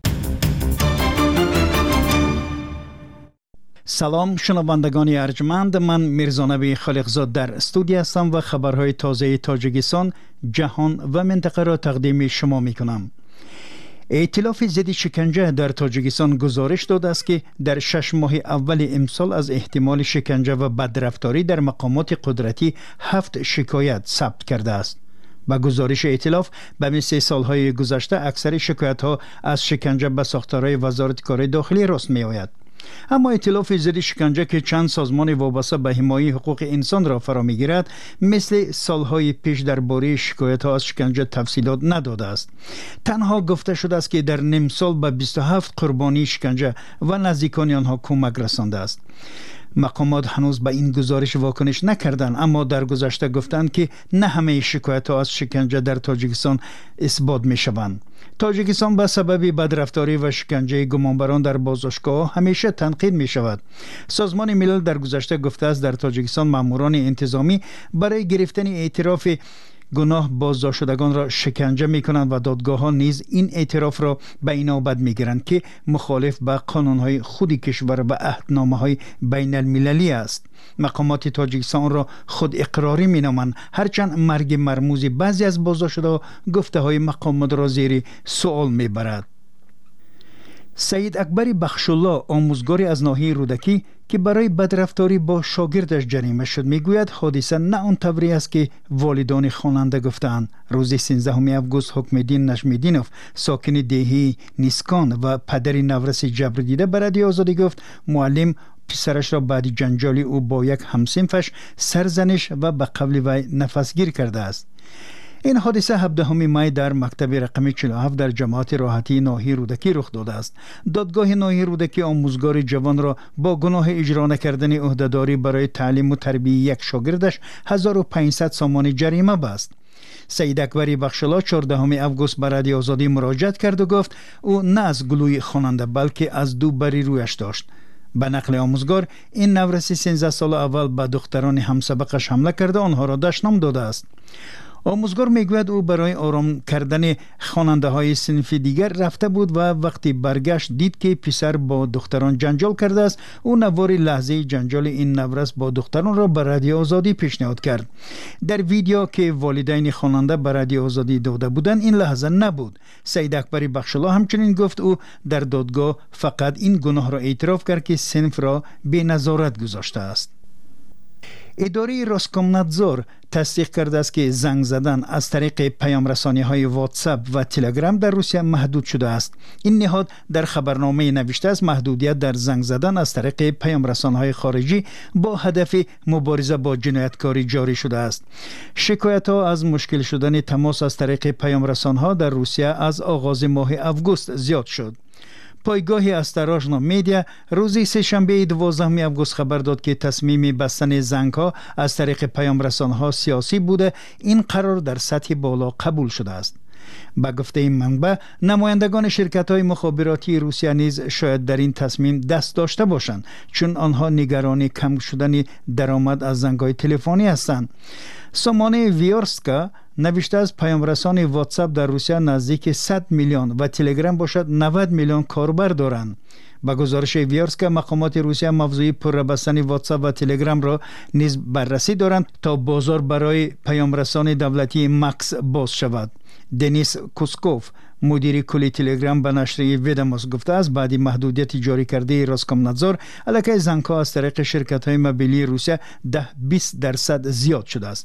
سلام شنوندگان ارجمند، من میرزانبی خالقزاد در استودیو هستم و خبرهای تازه تاجیکستان، جهان و منطقه را تقدیم شما می کنم. ائتلاف ضد شکنجه در تاجیکستان گزارش داده است که در 6 ماه اول امسال از احتمال شکنجه و بدرفتاری در مقامات قدرتی 7 شکایت ثبت کرده است. با گزارش ائتلاف به مثل سالهای گذشته اکثر شکایت ها از شکنجه به ساختارهای وزارت کار داخلی راست می آید. اما ائتلاف ضد شکنجه که چند سازمان وابسته به حمایت حقوق انسان را فرا میگیرد مثل سالهای پیش درباره شکایت ها از شکنجه تفصیلات نداده است. تنها گفته شده است که در نیم سال به 27 قربانی شکنجه و نزدیکان آنها کمک رسانده است. مقامات هنوز به این گزارش واکنش نکردند، اما در گذشته گفتند که نه همه شکایت ها از شکنجه در تاجیکستان اثبات می شوند. تاجیکستان به سبب بدرفتاری و شکنجه گمانبران در بازداشتگاه همیشه تنقید می شود. سازمان ملل در گذشته گفته است در تاجیکستان ماموران انتظامی برای گرفتن اعتراف گناه بازداشت شدگان را شکنجه می کنند و دادگاه ها نیز این اعتراف را به این نوبت می گیرند که مخالف به قانون های خود کشور و عهدنامه های بین المللی است. مقامات تاجیکستان را خود اقراری می نامند، هرچند مرگ مرموز بعضی از بازداشت شده گفته های مقامات را زیر سوال می برد. سید اکبر بخشالله، آموزگاری از ناحیه رودکی که برای بدرفتاری با شاگردش جریمه شد، میگوید حادثه نه آن طوری است که والدان خواننده گفتند. روز 13 اوگوست حکم‌الدین نجم‌الدینوف، ساکن دهه نیسکان و پدر نورس جبر دیده، به رادیو آزادی گفت معلم پسرش را بعد جنجال او با یک همصنفش سرزنش و به قول وی نفسگیر کرده است. این حادثه 17 می در مکتب رقم 47 در جماعت راحتی ناحیه رودکی رخ داده است. دادگاه ناحیه رودکی آموزگار جوان را با گناه اجرا نکردن عهدهداری برای تعلیم و تربیت یک شاگردش 1500 سامان جریمه بست. سید اکبر بخشالله 14 اوگوست به رادیو آزادی مراجعت کرد و گفت او نه از گلوی خواننده بلکه از دو بری رویش داشت. به نقل آموزگار، این نورسی 13 سال اول به دختران همسبقش حمله کرده آنها را دشنام داده است. آموزگار میگوید او برای آرام کردن خواننده های صنف دیگر رفته بود و وقتی برگشت دید که پسر با دختران جنجال کرده است. او نوار لحظه جنجال این نورس با دختران را به رادیو آزادی پیشنهاد کرد. در ویدیو که والدین خواننده به رادیو آزادی داده بودند این لحظه نبود. سید اکبر بخشالله همچنین گفت او در دادگاه فقط این گناه را اعتراف کرد که صنف را به نظارت گذاشته است. اداره روسکومنادزور تصدیق کرده است که زنگ زدن از طریق پیام رسانی های واتساپ و تلگرام در روسیه محدود شده است. این نهاد در خبرنامه نوشته است محدودیت در زنگ زدن از طریق پیام رسانی های خارجی با هدف مبارزه با جنایتکاری جاری شده است. شکایت ها از مشکل شدن تماس از طریق پیام رسان ها در روسیه از آغاز ماه اوگوست زیاد شد. پایگاه استراژنا میدیا روز سه‌شنبه 12 اوگوست خبر داد که تصمیم بستن زنگ‌ها از طریق پیام رسان‌ها سیاسی بوده. این قرار در سطح بالا قبول شده است. با گفته این منبع، نمایندگان شرکت‌های مخابراتی روسیه نیز شاید در این تصمیم دست داشته باشند، چون آنها نگران کم شدن درآمد از زنگ‌های تلفنی هستند. سامانه ویورسکا نوشته از پیام رسان واتساپ در روسیه نزدیک 100 میلیون و تلگرام باشد 90 میلیون کاربر دارند. با گزارش ویورسکا مقامات روسیه موضوع پر بستن واتساپ و تلگرام را نیز بررسی دارند تا بازار برای پیام رسان دولتی ماکس باز شود. دنیس کوسکوف مدیر کلی تلگرام به نشریه ویداموس گفته است بعد محدودیت جاری کرده روسکومنادزور علیه زنگ‌ها از طریق شرکت‌های موبیلی روسیه 10-20% زیاد شده است.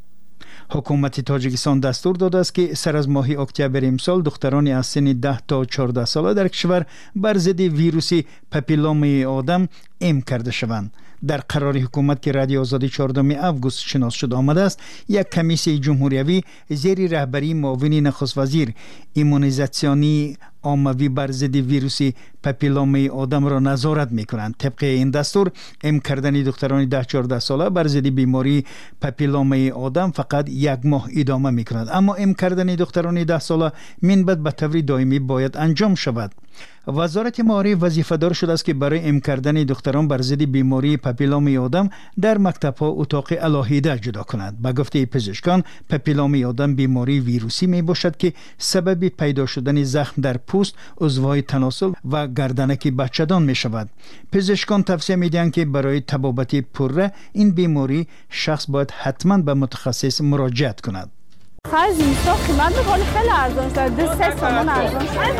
حکومت تاجیکستان دستور داده است که سر از ماه اکتبر امسال دختران از سن 10 تا 14 ساله در کشور بر ضد ویروس پاپیلومای آدم ایم کرده شوند. در قرار حکومت که رادیو آزادی 14 اوگوست شناس شد آمده است، یک کمیسیون جمهوریوی زیر رهبری معاون نخست وزیر ایمونیزاسیونی عمومی بر ضد ویروس پاپیلومای آدم را نظارت می‌کنند. طبق این دستور ایم کردن دختران 10-14 ساله بر ضد بیماری پاپیلومای آدم فقط یک ماه ادامه می‌کند، اما ایم کردن دختران 10 ساله من بعد به طور دائمی باید انجام شود. وزارت معارف وظیفه‌دار شده است که برای ام کردن دختران بر ضد بیماری پاپیلومای آدم در مکتب‌ها اتاق علاهیده جدا کند. به گفته پزشکان پاپیلومای آدم بیماری ویروسی میباشد که سبب پیدا شدن زخم در پوست، عضوهای تناسل و گردنک بچه‌دان می شود. پزشکان توصیه می‌دهند که برای تبابت پره این بیماری شخص باید حتما به متخصص مراجعت کند. خرج زمستان قیمت میکنه خیلی ارزان شده 2-3 تومان ارزان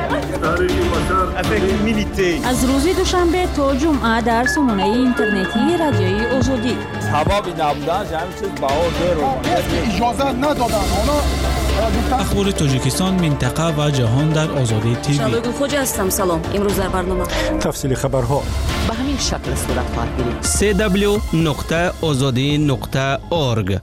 شده. از روز دوشنبه تا جمعه در سامانه اینترنتی رادیوی آزادی حبابی نبودن همین چیز بهار داره اجازه ندادن اخبار تاجیکستان منطقه و جهان در آزادی تیوی. شادو خوجا هستم. سلام. امروز در برنامه تفصیل خبرها به همین شکل صورت خواهد گرفت. www.azadi.org.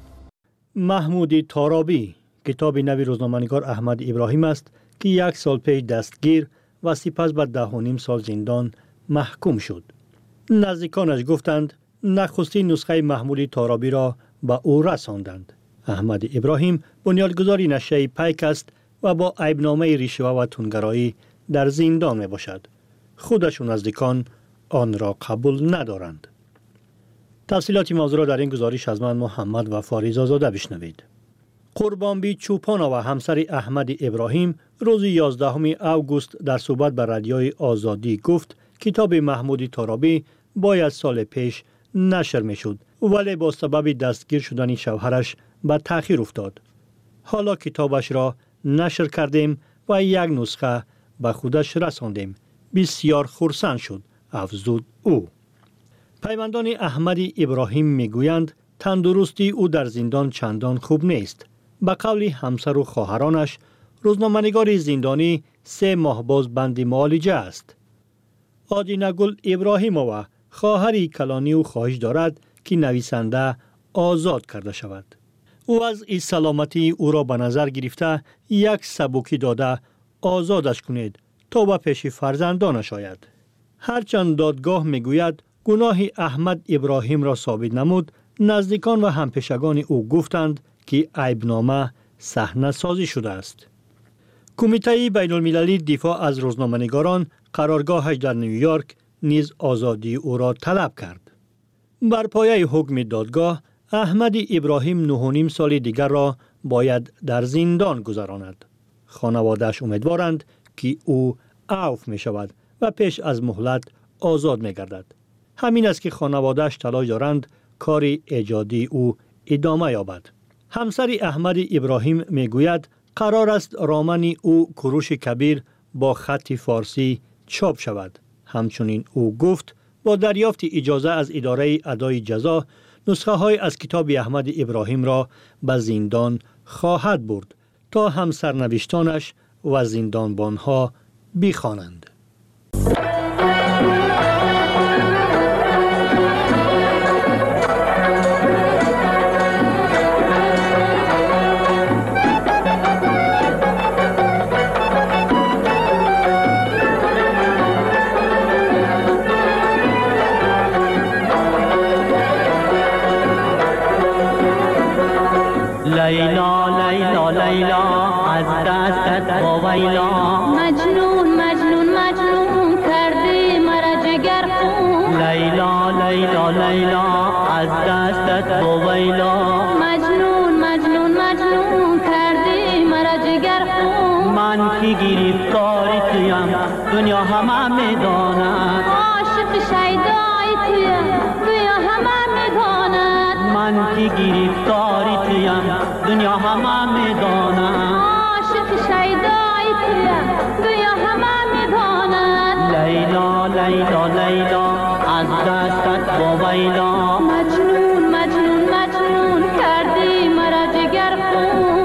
محمودی تارابی کتاب نوی روزنامه‌نگار احمد ابراهیم است که 1 سال پیش دستگیر و سپس به 10.5 سال زندان محکوم شد. نزدیکانش گفتند نخستین نسخه محمودی تارابی را به او رساندند. احمد ابراهیم بنیانگذار نشریه پیک است و با عیبنامه ریشوه و تندگرایی در زندان می باشد. خودش و نزدیکان آن را قبول ندارند. تفصیلات موضوع را در این گزارش از من محمد و فاریز آزاده بشنوید. قربانبی چوپانا و همسر احمد ابراهیم روز 11 اوگوست در صحبت به رادیوی آزادی گفت کتاب محمودی تارابی باید سال پیش نشر می شد ولی با سبب دستگیر شدن شوهرش به تأخیر افتاد. حالا کتابش را نشر کردیم و 1 نسخه به خودش رساندیم. بسیار خرسند شد افزود او. پیوندان احمد ابراهیم میگویند تندرستی او در زندان چندان خوب نیست. به قول همسر و خواهرانش روزنامه‌نگار زندانی 3 ماه باز بند معالجه است. آدینه گل ابراهیمова خواهر کلانی او خواهش دارد که نویسنده آزاد کرده شود. او از این سلامتی او را به نظر گرفته 1 سبوکی داده آزادش کنید تا به پیش فرزندانش آید. هرچند دادگاه میگوید گناه احمد ابراهیم را ثابت نمود، نزدیکان و همپیشگان او گفتند که عیبنامه صحنه سازی شده است. کمیته بین المللی دفاع از روزنامه‌نگاران قرارگاهش در نیویورک نیز آزادی او را طلب کرد. بر پایه حکم دادگاه احمد ابراهیم 9.5 سال دیگر را باید در زندان گذراند. خانواده‌اش امیدوارند که او عفو می شود و پیش از مهلت آزاد می گردد. همین است که خانواده‌اش تلاش دارند کار ایجادی او ادامه یابد. همسر احمد ابراهیم می گوید قرار است رمان او کوروش کبیر با خط فارسی چاپ شود. همچنین او گفت با دریافت اجازه از اداره ادای جزا نسخه های از کتاب احمد ابراهیم را به زندان خواهد برد تا هم سرنوشتانش و زندانبانها بخوانند. لیلا لیلا لیلا از دستت وایلا مجنون مجنون مجنون کردی مرا جگر خون لیلا لیلا لیلا از دستت وایلا مجنون مجنون مجنون کردی مرا جگر خون من که گرفتاری تویم دنیا همه میداند عاشق شیدای تویم دنیا همه میداند من که گرفتاری تویم دنیا همه میداند عاشق شیدای تویم دنیا همه میداند لیلا لیلا لیلا از دستت وایلا مجنون مجنون مجنون کردی مرا جگر خون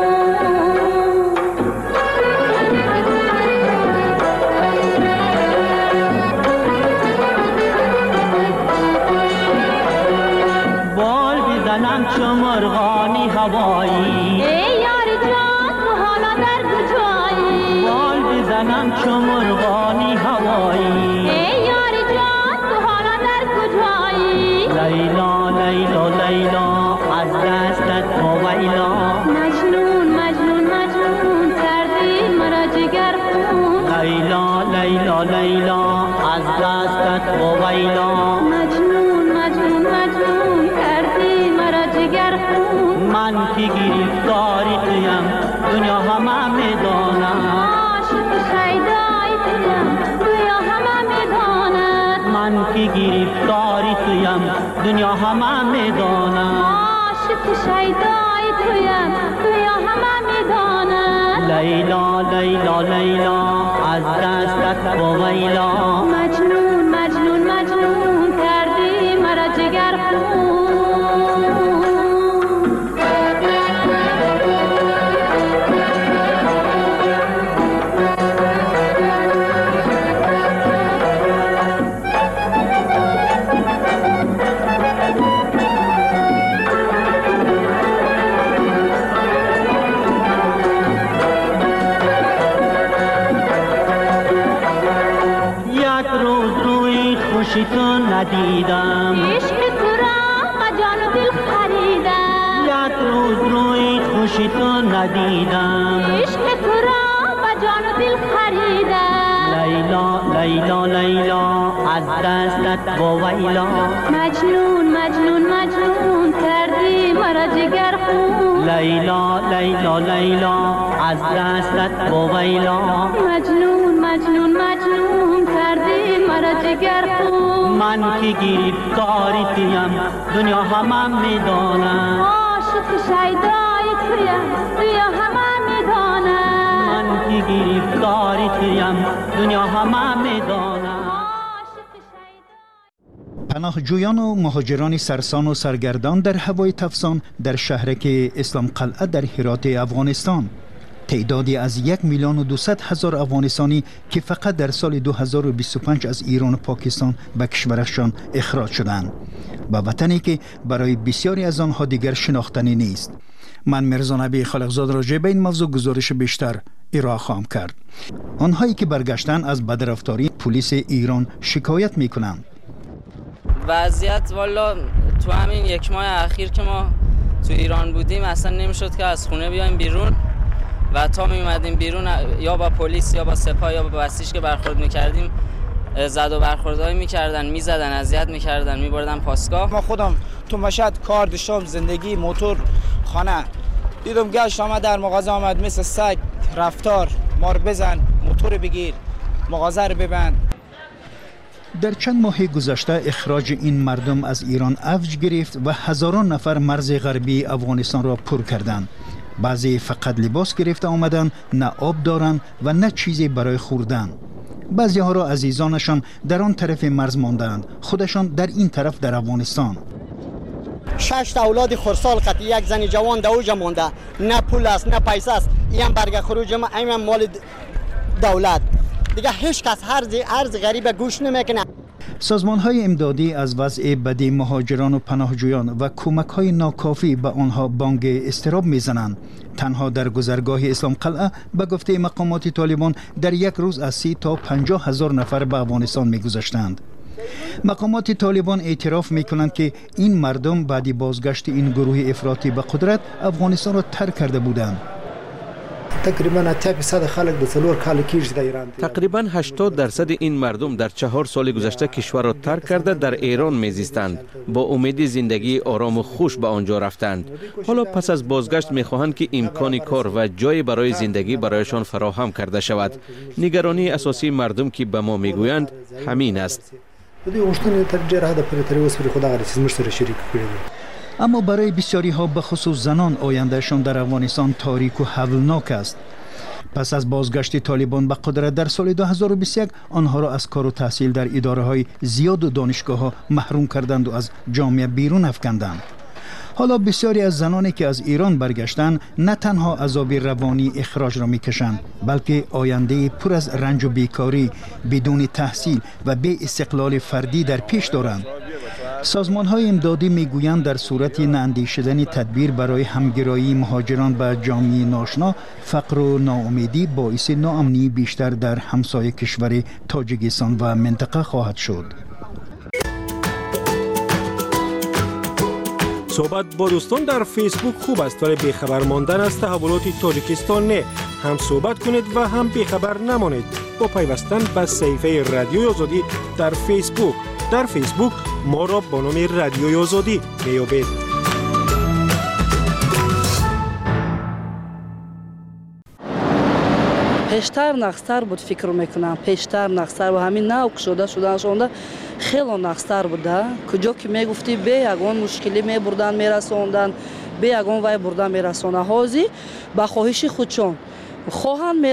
بال بزنم چو مرغانی هوایی ای یار جان تو حالا در کجایی بال بزنم چو مرغانی هوایی ای یار جان تو حالا در کجایی لیلا لیلا لیلا از دستت وایلا مجنون مجنون مجنون کردی مرا جگر خون لیلا لیلا لیلا از دستت وایلا مجنون مجنون مجنون کردی مرا جگر خون من که گرفتاری تویم دنیا همه میداند عاشق شیدای تویم دنیا همه میداند من که گرفتاری تویم دنیا همه میداند عاشق شیدای تویم دنیا همه همه میدانند لیلا لیلا لیلا از دستت ویلا مجنون مجنون مجنون کردی مرا جگر خون تو ندیدم عشق تو را و جان و دل خریدم یک روز روی خوشی تو ندیدم عشق تو را و جان و دل خریدم لیلا لیلا لیلا از دستت ویلا مجنون مجنون مجنون کردی مرا جگر خون لیلا لیلا لیلا از دستت ویلا مجنون مجنون مجنون کردی مرا جگر خون من که گرفتاری تویم دنیا همه میدانم عاشق شیدای تویم توی همه میدانم من که گرفتاری تویم دنیا همه میدانم پناهجویان و مهاجران سرسان و سرگردان در هوای تفسان در شهرک اسلام قلعه در هرات افغانستان. تعدادی از 1,200,000 افغانستانی که فقط در سال 2025 از ایران و پاکستان به کشورشان اخراج شدند، به وطنی که برای بسیاری از آنها دیگر شناختنی نیست. من مرزا نبی خالقزاد راجع به این موضوع گزارش بیشتر ارائه خواهم کرد. آنهایی که برگشتن از بدرفتاری پلیس ایران شکایت میکنند. وضعیت والا تو همین یک ماه اخیر که ما تو ایران بودیم اصلا نمیشد که از خونه بیایم بیرون و تا می اومدیم بیرون یا با پلیس یا با سپاه یا با بسیج که برخورد میکردیم زد و برخوردایی میکردن، میزدن، اذیت میکردن، میبردن پاسگاه. ما خودم تو مشهد کار داشتم، زندگی، موتور، خانه، دیدم گشت آمد در مغازه آمد مثل سگ رفتار، مار بزن، موتور بگیر، مغازه رو ببند. در چند ماه گذشته اخراج این مردم از ایران اوج گرفت و هزاران نفر مرز غربی افغانستان را پر کردند. بعضی فقط لباس گرفته آمدند، نه آب دارند و نه چیزی برای خوردن. بعضی ها را عزیزانشان در آن طرف مرز ماندند، خودشان در این طرف در افغانستان. 6 اولاد خردسال قطعی یک زن جوان در اوج مانده، نه پول است نه پیسه است. این برگ خروج ما این مال دولت دیگه هیچ کس ارز غریب گوش نمیکنه. سازمان‌های امدادی از وضع بدی مهاجران و پناهجویان و کمک‌های ناکافی به آنها بانگ اضطراب می‌زنند. تنها در گذرگاه اسلام قلعه به گفته مقامات طالبان در یک روز از 30 تا 50 هزار نفر به افغانستان می‌گذشتند. مقامات طالبان اعتراف می‌کنند که این مردم بعد بازگشت این گروه افراطی به قدرت افغانستان را ترک کرده بودند. تقریبا 80% این مردم در 4 سال گذشته کشور را ترک کرده در ایران میزیستند. با امید زندگی آرام و خوش به آنجا رفتند. حالا پس از بازگشت میخواهند که امکان کار و جای برای زندگی برایشان فراهم کرده شود. نگرانی اساسی مردم که به ما میگویند همین است. اما برای بسیاری ها به خصوص زنان آیندهشان در افغانستان تاریک و هولناک است. پس از بازگشت طالبان به قدرت در سال 2021 آنها را از کار و تحصیل در اداره های زیاد و دانشگاه ها محروم کردند و از جامعه بیرون افکندند. حالا بسیاری از زنانی که از ایران برگشتند نه تنها عذاب روانی اخراج را میکشند، بلکه آینده پر از رنج و بیکاری، بدون تحصیل و بی استقلال فردی در پیش دارند. سازمان‌های امدادی میگویند در صورت نااندیشیدن تدبیر برای همگرایی مهاجران به جامعه ناآشنا، فقر و ناامیدی باعث ناامنی بیشتر در همسایه کشور تاجیکستان و منطقه خواهد شد. صحبت با دوستان در فیسبوک خوب است، ولی بیخبر ماندن از تحولات تاجیکستان نه. هم صحبت کنید و هم بیخبر نمانید با پیوستن به صفحه رادیوی آزادی در فیسبوک. در فیسبوک ما را با نام رادیوی آزادی بیابید. پیشتر نقصتر بود فکر میکنم، پیشتر نقصتر و همین نوک شده خیلی نقصتر بوده. کجا که میگفتی به یگان مشکلی میبردن میرسوندن به یگان وای برده میرسانه هازی با خواهش خودشان خواهند